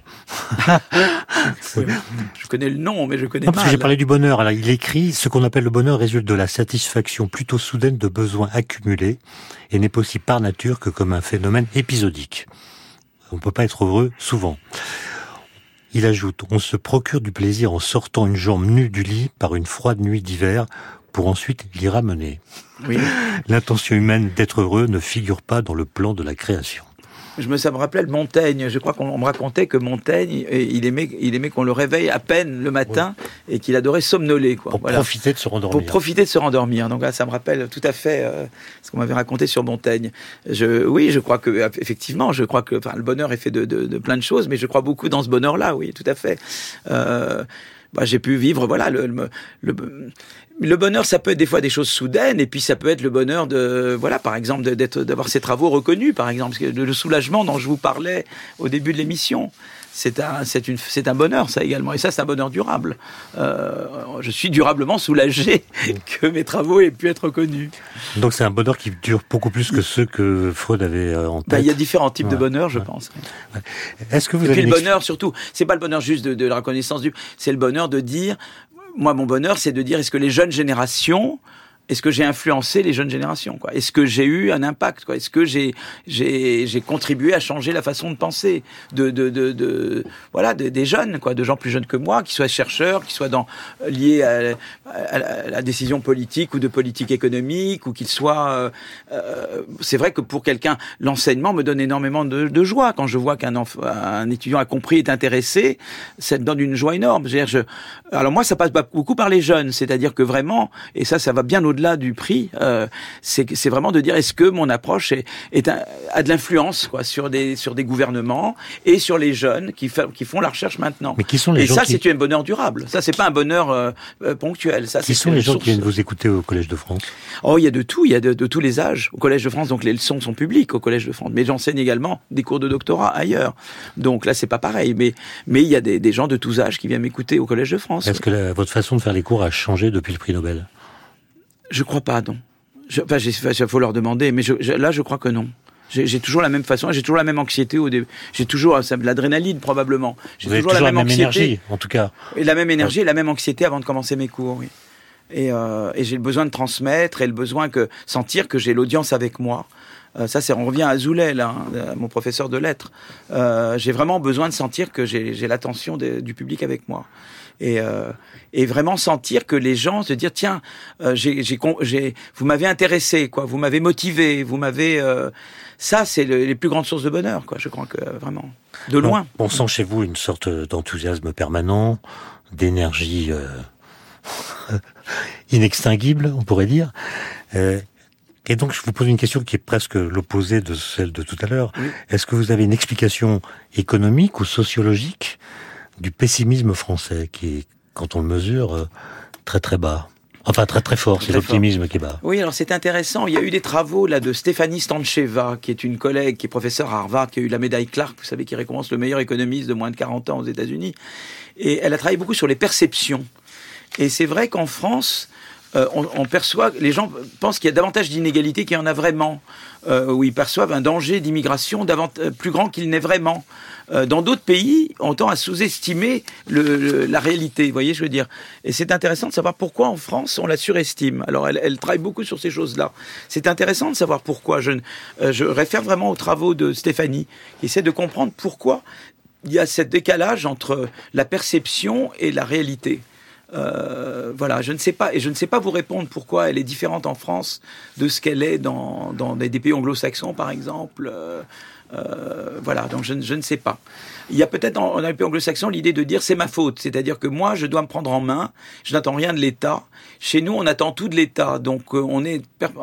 Oui, je connais le nom, mais je connais non, mal. Parce que j'ai parlé du bonheur. Alors, il écrit « Ce qu'on appelle le bonheur résulte de la satisfaction plutôt soudaine de besoins accumulés et n'est possible par nature que comme un phénomène épisodique. On ne peut pas être heureux souvent. » Il ajoute « On se procure du plaisir en sortant une jambe nue du lit par une froide nuit d'hiver pour ensuite l'y ramener. Oui. L'intention humaine d'être heureux ne figure pas dans le plan de la création. » Je me, ça me rappelait Montaigne. Je crois qu'on me racontait que Montaigne, il aimait, il aimait qu'on le réveille à peine le matin, oui, et qu'il adorait somnoler, quoi. Pour voilà. profiter de se rendormir. Pour profiter de se rendormir. Donc là, ça me rappelle tout à fait euh, ce qu'on m'avait raconté sur Montaigne. Je, oui, je crois que effectivement, je crois que, enfin, le bonheur est fait de, de, de plein de choses, mais je crois beaucoup dans ce bonheur-là. Oui, tout à fait. Euh, bah, j'ai pu vivre, voilà, le, le, le Le bonheur, ça peut être des fois des choses soudaines, et puis ça peut être le bonheur de, voilà, par exemple, d'être, d'avoir ses travaux reconnus, par exemple, le soulagement dont je vous parlais au début de l'émission. C'est un, c'est une, c'est un bonheur, ça également, et ça, c'est un bonheur durable. Euh, je suis durablement soulagé que mes travaux aient pu être reconnus. Donc c'est un bonheur qui dure beaucoup plus que ceux que Freud avait en tête. Ben, il y a différents types ouais. de bonheur, je ouais. pense. Ouais. Est-ce que vous et avez puis le une... bonheur, surtout, c'est pas le bonheur juste de, de la reconnaissance du, c'est le bonheur de dire. Moi, mon bonheur, c'est de dire, est-ce que les jeunes générations, est-ce que j'ai influencé les jeunes générations, quoi ? Est-ce que j'ai eu un impact, quoi ? Est-ce que j'ai, j'ai, j'ai contribué à changer la façon de penser de, de, de, de voilà, de, des jeunes, quoi, de gens plus jeunes que moi, qui soient chercheurs, qui soient dans, liés à, à, à la décision politique ou de politique économique, ou qu'ils soient, euh, euh, c'est vrai que pour quelqu'un, l'enseignement me donne énormément de, de joie quand je vois qu'un enfant, un étudiant a compris, est intéressé, ça me donne une joie énorme. Je veux dire, je, alors moi, ça passe beaucoup par les jeunes, c'est-à-dire que vraiment, et ça, ça va bien au-delà au-delà du prix, euh, c'est, c'est vraiment de dire est-ce que mon approche est, est un, a de l'influence, quoi, sur des sur des gouvernements et sur les jeunes qui, fa- qui font la recherche maintenant. Mais qui sont les et gens ça, qui... c'est un bonheur durable. Ça, c'est pas un bonheur euh, euh, ponctuel. Ça, qui c'est sont les gens source... qui viennent vous écouter au Collège de France ? Oh, il y a de tout. Il y a de, de tous les âges au Collège de France. Donc les leçons sont publiques au Collège de France. Mais j'enseigne également des cours de doctorat ailleurs. Donc là, c'est pas pareil. Mais mais il y a des, des gens de tous âges qui viennent m'écouter au Collège de France. Est-ce oui. que la, votre façon de faire les cours a changé depuis le prix Nobel ? Je crois pas, non. Je, enfin, il faut leur demander, mais je, je, là, je crois que non. J'ai, j'ai toujours la même façon, j'ai toujours la même anxiété au début. J'ai toujours ça, de l'adrénaline probablement. J'ai Vous toujours, avez toujours la même, la même anxiété, énergie, en tout cas. Et la même énergie, ouais. Et la même anxiété avant de commencer mes cours, oui. Et, euh, et j'ai le besoin de transmettre et le besoin que sentir que j'ai l'audience avec moi. Euh, ça, c'est on revient à Zoulet, là, hein, mon professeur de lettres. Euh, j'ai vraiment besoin de sentir que j'ai, j'ai l'attention de, du public avec moi. Et, euh, et vraiment sentir que les gens se dire tiens, euh, j'ai, j'ai, j'ai, vous m'avez intéressé, quoi, vous m'avez motivé, vous m'avez, euh, ça c'est le, les plus grandes sources de bonheur, quoi. Je crois que euh, vraiment de loin. On, on sent chez vous une sorte d'enthousiasme permanent, d'énergie euh, inextinguible, on pourrait dire. Euh, Et donc, je vous pose une question qui est presque l'opposé de celle de tout à l'heure. Oui. Est-ce que vous avez une explication économique ou sociologique du pessimisme français, qui est, quand on le mesure, très très bas? Enfin, très très fort, c'est très l'optimisme fort. Qui est bas. Oui, alors c'est intéressant. Il y a eu des travaux là de Stéphanie Stancheva, qui est une collègue, qui est professeure à Harvard, qui a eu la médaille Clark, vous savez, qui récompense le meilleur économiste de moins de quarante ans aux États-Unis. Et elle a travaillé beaucoup sur les perceptions. Et c'est vrai qu'en France, Euh, on, on perçoit, les gens pensent qu'il y a davantage d'inégalités qu'il y en a vraiment, euh, où ils perçoivent un danger d'immigration plus grand qu'il n'est vraiment. Euh, dans d'autres pays, on tend à sous-estimer le, le, la réalité, vous voyez, je veux dire. Et c'est intéressant de savoir pourquoi en France on la surestime. Alors elle, elle travaille beaucoup sur ces choses-là. C'est intéressant de savoir pourquoi. Je, euh, je réfère vraiment aux travaux de Stéphanie, qui essaie de comprendre pourquoi il y a ce décalage entre la perception et la réalité. Euh, voilà, je ne sais pas, et je ne sais pas vous répondre pourquoi elle est différente en France de ce qu'elle est dans, dans des pays anglo-saxons, par exemple. Euh, euh, voilà, donc je, je ne sais pas. Il y a peut-être dans, dans les pays anglo-saxons l'idée de dire c'est ma faute, c'est-à-dire que moi je dois me prendre en main, je n'attends rien de l'État. Chez nous, on attend tout de l'État, donc euh, on est per-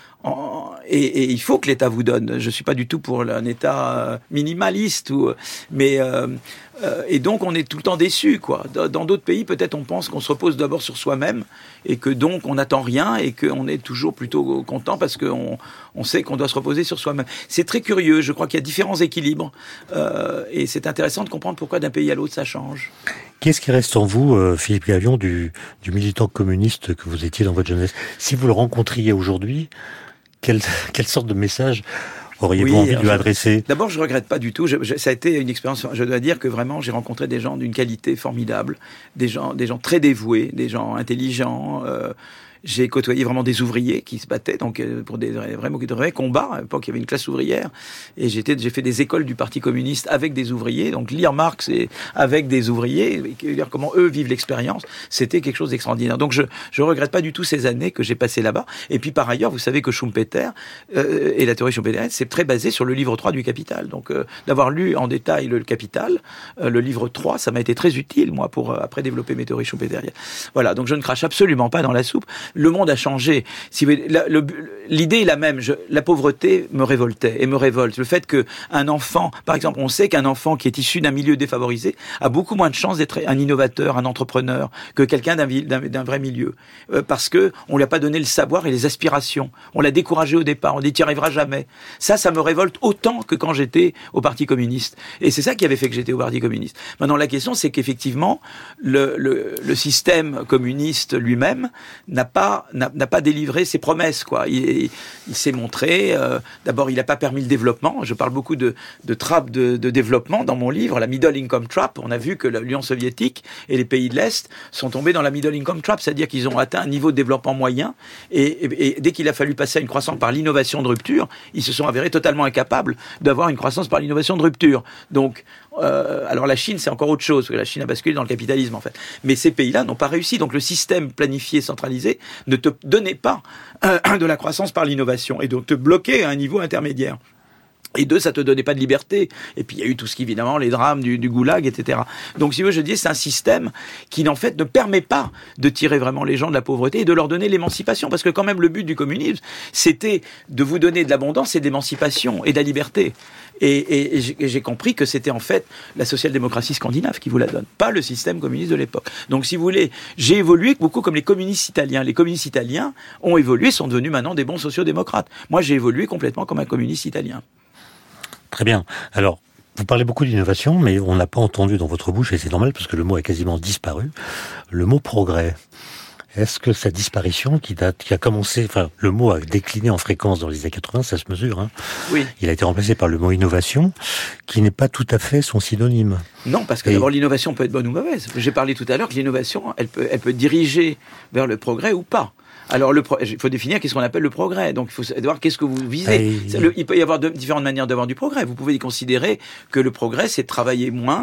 En, et, et il faut que l'État vous donne. Je suis pas du tout pour un État minimaliste, ou, mais euh, euh, et donc on est tout le temps déçu, quoi. Dans d'autres pays, peut-être on pense qu'on se repose d'abord sur soi-même et que donc on n'attend rien et qu'on est toujours plutôt content parce qu'on on sait qu'on doit se reposer sur soi-même. C'est très curieux. Je crois qu'il y a différents équilibres euh, et c'est intéressant de comprendre pourquoi d'un pays à l'autre ça change. Qu'est-ce qui reste en vous, euh, Philippe Gavion, du, du militant communiste que vous étiez dans votre jeunesse? Si vous le rencontriez aujourd'hui, Quelle, quelle sorte de message auriez-vous oui, envie de lui adresser? D'abord, je regrette pas du tout. Je, je, ça a été une expérience. Je dois dire que vraiment, j'ai rencontré des gens d'une qualité formidable, des gens, des gens très dévoués, des gens intelligents. Euh, J'ai côtoyé vraiment des ouvriers qui se battaient donc pour des vraiment de vrais combats. À l'époque, il y avait une classe ouvrière et j'étais, j'ai fait des écoles du Parti communiste avec des ouvriers. Donc lire Marx et avec des ouvriers, lire comment eux vivent l'expérience, c'était quelque chose d'extraordinaire. Donc je je regrette pas du tout ces années que j'ai passées là-bas. Et puis par ailleurs, vous savez que Schumpeter euh, et la théorie schumpeterienne, c'est très basé sur le livre trois du Capital. Donc euh, d'avoir lu en détail le Capital, euh, le livre trois, ça m'a été très utile moi pour euh, après développer mes théories schumpeteriennes. Voilà, donc je ne crache absolument pas dans la soupe. Le monde a changé. Si vous voulez, la, le, l'idée est la même. Je, la pauvreté me révoltait et me révolte. Le fait qu'un enfant, par exemple, on sait qu'un enfant qui est issu d'un milieu défavorisé a beaucoup moins de chances d'être un innovateur, un entrepreneur, que quelqu'un d'un, d'un, d'un vrai milieu. Euh, parce que on lui a pas donné le savoir et les aspirations. On l'a découragé au départ. On dit, tu n'y arriveras jamais. Ça, ça me révolte autant que quand j'étais au Parti communiste. Et c'est ça qui avait fait que j'étais au Parti communiste. Maintenant, la question, c'est qu'effectivement, le, le, le système communiste lui-même n'a pas N'a, n'a pas délivré ses promesses, quoi. Il, il s'est montré. Euh, d'abord, il n'a pas permis le développement. Je parle beaucoup de, de trappes de, de développement dans mon livre, la Middle Income Trap. On a vu que l'Union soviétique et les pays de l'Est sont tombés dans la Middle Income Trap, c'est-à-dire qu'ils ont atteint un niveau de développement moyen. Et, et, et dès qu'il a fallu passer à une croissance par l'innovation de rupture, ils se sont avérés totalement incapables d'avoir une croissance par l'innovation de rupture. Donc, euh, alors la Chine, c'est encore autre chose, parce que la Chine a basculé dans le capitalisme, en fait. Mais ces pays-là n'ont pas réussi. Donc, le système planifié, centralisé, ne te donnait pas euh, de la croissance par l'innovation et donc te bloquer à un niveau intermédiaire. Et deux, ça te donnait pas de liberté. Et puis, il y a eu tout ce qui, évidemment, les drames du, du goulag, et cetera. Donc, si vous voulez, je dis, c'est un système qui, en fait, ne permet pas de tirer vraiment les gens de la pauvreté et de leur donner l'émancipation. Parce que, quand même, le but du communisme, c'était de vous donner de l'abondance et de l'émancipation et de la liberté. Et, et, et, j'ai, et j'ai compris que c'était, en fait, la social-démocratie scandinave qui vous la donne, pas le système communiste de l'époque. Donc, si vous voulez, j'ai évolué beaucoup comme les communistes italiens. Les communistes italiens ont évolué, sont devenus maintenant des bons sociodémocrates. Moi, j'ai évolué complètement comme un communiste italien. Très bien. Alors, vous parlez beaucoup d'innovation, mais on n'a pas entendu dans votre bouche, et c'est normal parce que le mot a quasiment disparu, le mot progrès. Est-ce que sa disparition, qui date, qui a commencé, enfin, le mot a décliné en fréquence dans les années quatre-vingts, ça se mesure, hein. Oui. Il a été remplacé par le mot innovation, qui n'est pas tout à fait son synonyme. Non, parce que et... d'abord, l'innovation peut être bonne ou mauvaise. J'ai parlé tout à l'heure que l'innovation, elle peut, elle peut diriger vers le progrès ou pas. Alors, le pro... il faut définir qu'est-ce qu'on appelle le progrès. Donc, il faut savoir qu'est-ce que vous visez. Et... Il peut y avoir de... différentes manières d'avoir du progrès. Vous pouvez considérer que le progrès, c'est de travailler moins,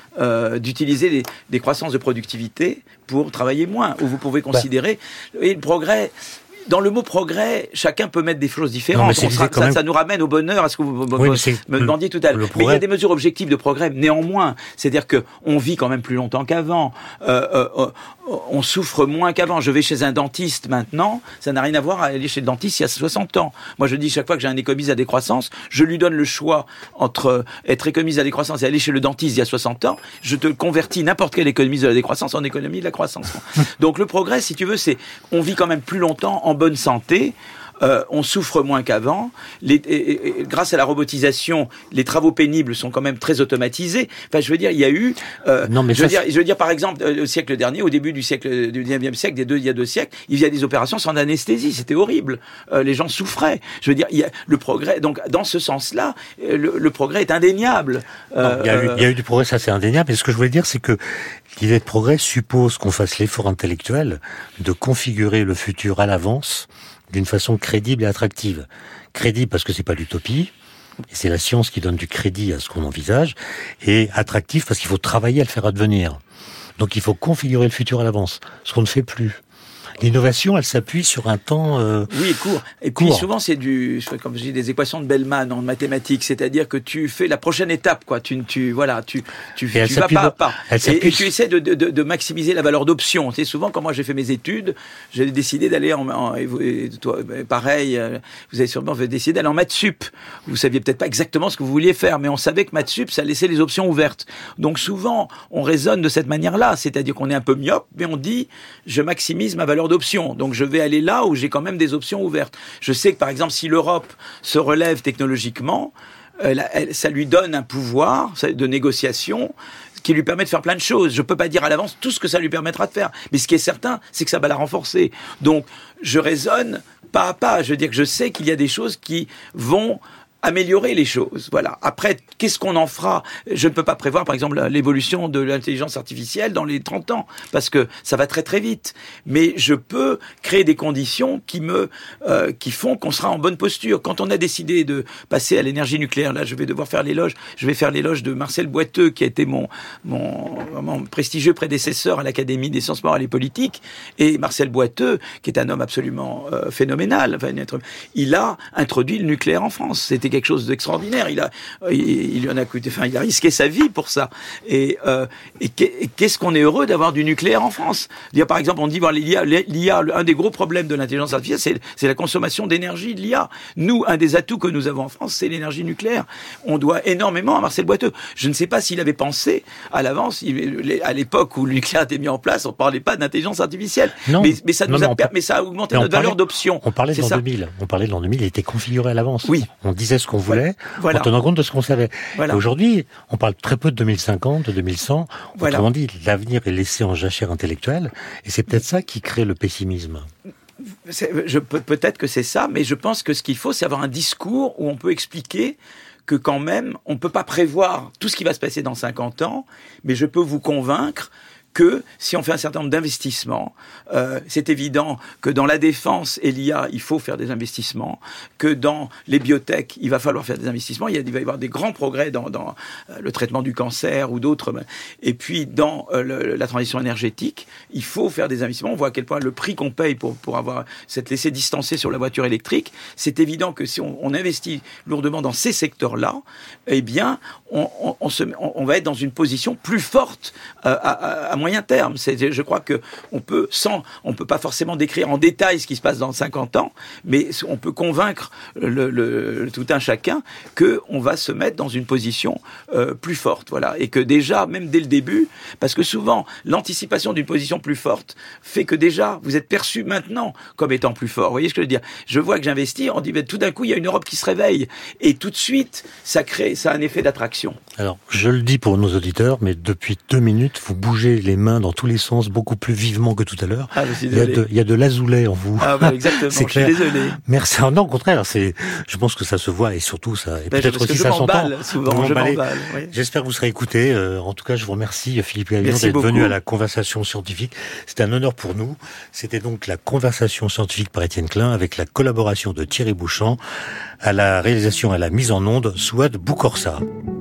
euh, d'utiliser des, des croissances de productivité pour travailler moins, ou vous pouvez considérer bah. et le progrès. Dans le mot progrès, chacun peut mettre des choses différentes. Non, sera, ça, même... ça nous ramène au bonheur, à ce que vous oui, me demandiez tout à l'heure. Mais il y a des mesures objectives de progrès, néanmoins. C'est-à-dire que on vit quand même plus longtemps qu'avant. Euh, euh, on souffre moins qu'avant. Je vais chez un dentiste maintenant, ça n'a rien à voir à aller chez le dentiste il y a soixante ans. Moi, je dis chaque fois que j'ai un économiste à décroissance, je lui donne le choix entre être économiste à décroissance et aller chez le dentiste il y a soixante ans. Je te convertis n'importe quel économiste de la décroissance en économie de la croissance. Donc le progrès, si tu veux, c'est on vit quand même plus longtemps en bonne santé. Euh, on souffre moins qu'avant. Les, et, et, grâce à la robotisation, les travaux pénibles sont quand même très automatisés. Enfin, je veux dire, il y a eu. Euh, non, mais je, veux dire, je veux dire, par exemple, au siècle dernier, au début du siècle du dix-neuvième siècle, des deux, il y a deux siècles, il y a des opérations sans anesthésie. C'était horrible. Euh, les gens souffraient. Je veux dire, il y a le progrès. Donc, dans ce sens-là, le, le progrès est indéniable. Euh, non, il y a eu, il y a eu du progrès, ça c'est indéniable. Mais ce que je voulais dire, c'est que l'idée de progrès suppose qu'on fasse l'effort intellectuel de configurer le futur à l'avance d'une façon crédible et attractive. Crédible parce que c'est pas l'utopie, et c'est la science qui donne du crédit à ce qu'on envisage, et attractif parce qu'il faut travailler à le faire advenir. Donc il faut configurer le futur à l'avance, ce qu'on ne fait plus. L'innovation, elle s'appuie sur un temps euh, oui, court. Et puis court. Souvent, c'est du, comme je dis, des équations de Bellman en mathématiques, c'est-à-dire que tu fais la prochaine étape, quoi. Tu, tu, voilà, tu, tu, tu vas pas à pas. Et, et tu essaies de, de, de, de maximiser la valeur d'option. C'est souvent quand moi j'ai fait mes études, j'ai décidé d'aller en, en et vous, et toi, pareil, vous avez sûrement décidé d'aller en maths sup. Vous saviez peut-être pas exactement ce que vous vouliez faire, mais on savait que maths sup, ça laissait les options ouvertes. Donc souvent, on raisonne de cette manière-là, c'est-à-dire qu'on est un peu myope, mais on dit, je maximise ma valeur d'options. Donc je vais aller là où j'ai quand même des options ouvertes. Je sais que par exemple si l'Europe se relève technologiquement, elle, elle, ça lui donne un pouvoir de négociation qui lui permet de faire plein de choses. Je peux pas dire à l'avance tout ce que ça lui permettra de faire. Mais ce qui est certain, c'est que ça va la renforcer. Donc je raisonne pas à pas. Je veux dire que je sais qu'il y a des choses qui vont améliorer les choses, voilà. Après, qu'est-ce qu'on en fera ? Je ne peux pas prévoir, par exemple, l'évolution de l'intelligence artificielle dans les trente ans, parce que ça va très très vite. Mais je peux créer des conditions qui me, euh, qui font qu'on sera en bonne posture. Quand on a décidé de passer à l'énergie nucléaire, là, je vais devoir faire l'éloge, je vais faire l'éloge de Marcel Boiteux, qui a été mon, mon, mon prestigieux prédécesseur à l'Académie des sciences morales et politiques, et Marcel Boiteux, qui est un homme absolument euh, phénoménal, enfin, il a introduit le nucléaire en France. C'était quelque chose d'extraordinaire. Il a, il, il en a coûté, enfin, il a risqué sa vie pour ça. Et, euh, et qu'est-ce qu'on est heureux d'avoir du nucléaire en France. Dire, par exemple, on dit, bon, l'I A, l'I A, un des gros problèmes de l'intelligence artificielle, c'est, c'est la consommation d'énergie de l'I A. Nous, un des atouts que nous avons en France, c'est l'énergie nucléaire. On doit énormément à Marcel Boiteux. Je ne sais pas s'il avait pensé à l'avance, il, à l'époque où le nucléaire était mis en place, on parlait pas d'intelligence artificielle. Non, mais, mais ça nous non, a, mais, mais ça a augmenté notre valeur d'option. On parlait de l'an deux mille. On parlait de l'an deux mille, il était configuré à l'avance. Oui. On disait ce qu'on voulait, voilà. En tenant compte de ce qu'on savait. Voilà. Aujourd'hui, on parle très peu de deux mille cinquante, de deux mille cent. Voilà. Autrement dit, l'avenir est laissé en jachère intellectuelle, et c'est peut-être ça qui crée le pessimisme. C'est, je, peut-être que c'est ça, mais je pense que ce qu'il faut, c'est avoir un discours où on peut expliquer que quand même, on ne peut pas prévoir tout ce qui va se passer dans cinquante ans, mais je peux vous convaincre que si on fait un certain nombre d'investissements, euh, c'est évident que dans la défense et l'I A, il faut faire des investissements, que dans les biotech, il va falloir faire des investissements, il, y a, il va y avoir des grands progrès dans, dans euh, le traitement du cancer ou d'autres, et puis dans euh, le, la transition énergétique, il faut faire des investissements. On voit à quel point le prix qu'on paye pour, pour avoir s'être laissé distancer sur la voiture électrique, c'est évident que si on, on investit lourdement dans ces secteurs-là, eh bien, on, on, on, se, on, on va être dans une position plus forte euh, à, à, à moyen terme. C'est, je crois que on peut, sans, on peut pas forcément décrire en détail ce qui se passe dans cinquante ans, mais on peut convaincre le, le, le tout un chacun que on va se mettre dans une position euh, plus forte, voilà, et que déjà, même dès le début, parce que souvent l'anticipation d'une position plus forte fait que déjà vous êtes perçu maintenant comme étant plus fort. Vous voyez ce que je veux dire ? Je vois que j'investis, on dit ben, tout d'un coup il y a une Europe qui se réveille, et tout de suite ça crée, ça a un effet d'attraction. Alors je le dis pour nos auditeurs, mais depuis deux minutes vous bougez les mains dans tous les sens, beaucoup plus vivement que tout à l'heure. Ah, je suis il, y a de, il y a de l'azoulé en vous. Ah, bah, exactement, c'est clair. Je suis désolé. Merci. Non, au contraire, c'est, je pense que ça se voit et surtout, ça, et ben, peut-être aussi ça s'entend. Souvent, je m'emballe, oui. J'espère que vous serez écouté. Euh, en tout cas, je vous remercie, Philippe Gagnon, d'être beaucoup. venu à la conversation scientifique. C'était un honneur pour nous. C'était donc la conversation scientifique par Étienne Klein avec la collaboration de Thierry Bouchant à la réalisation et à la mise en onde, Souad Boukorsa.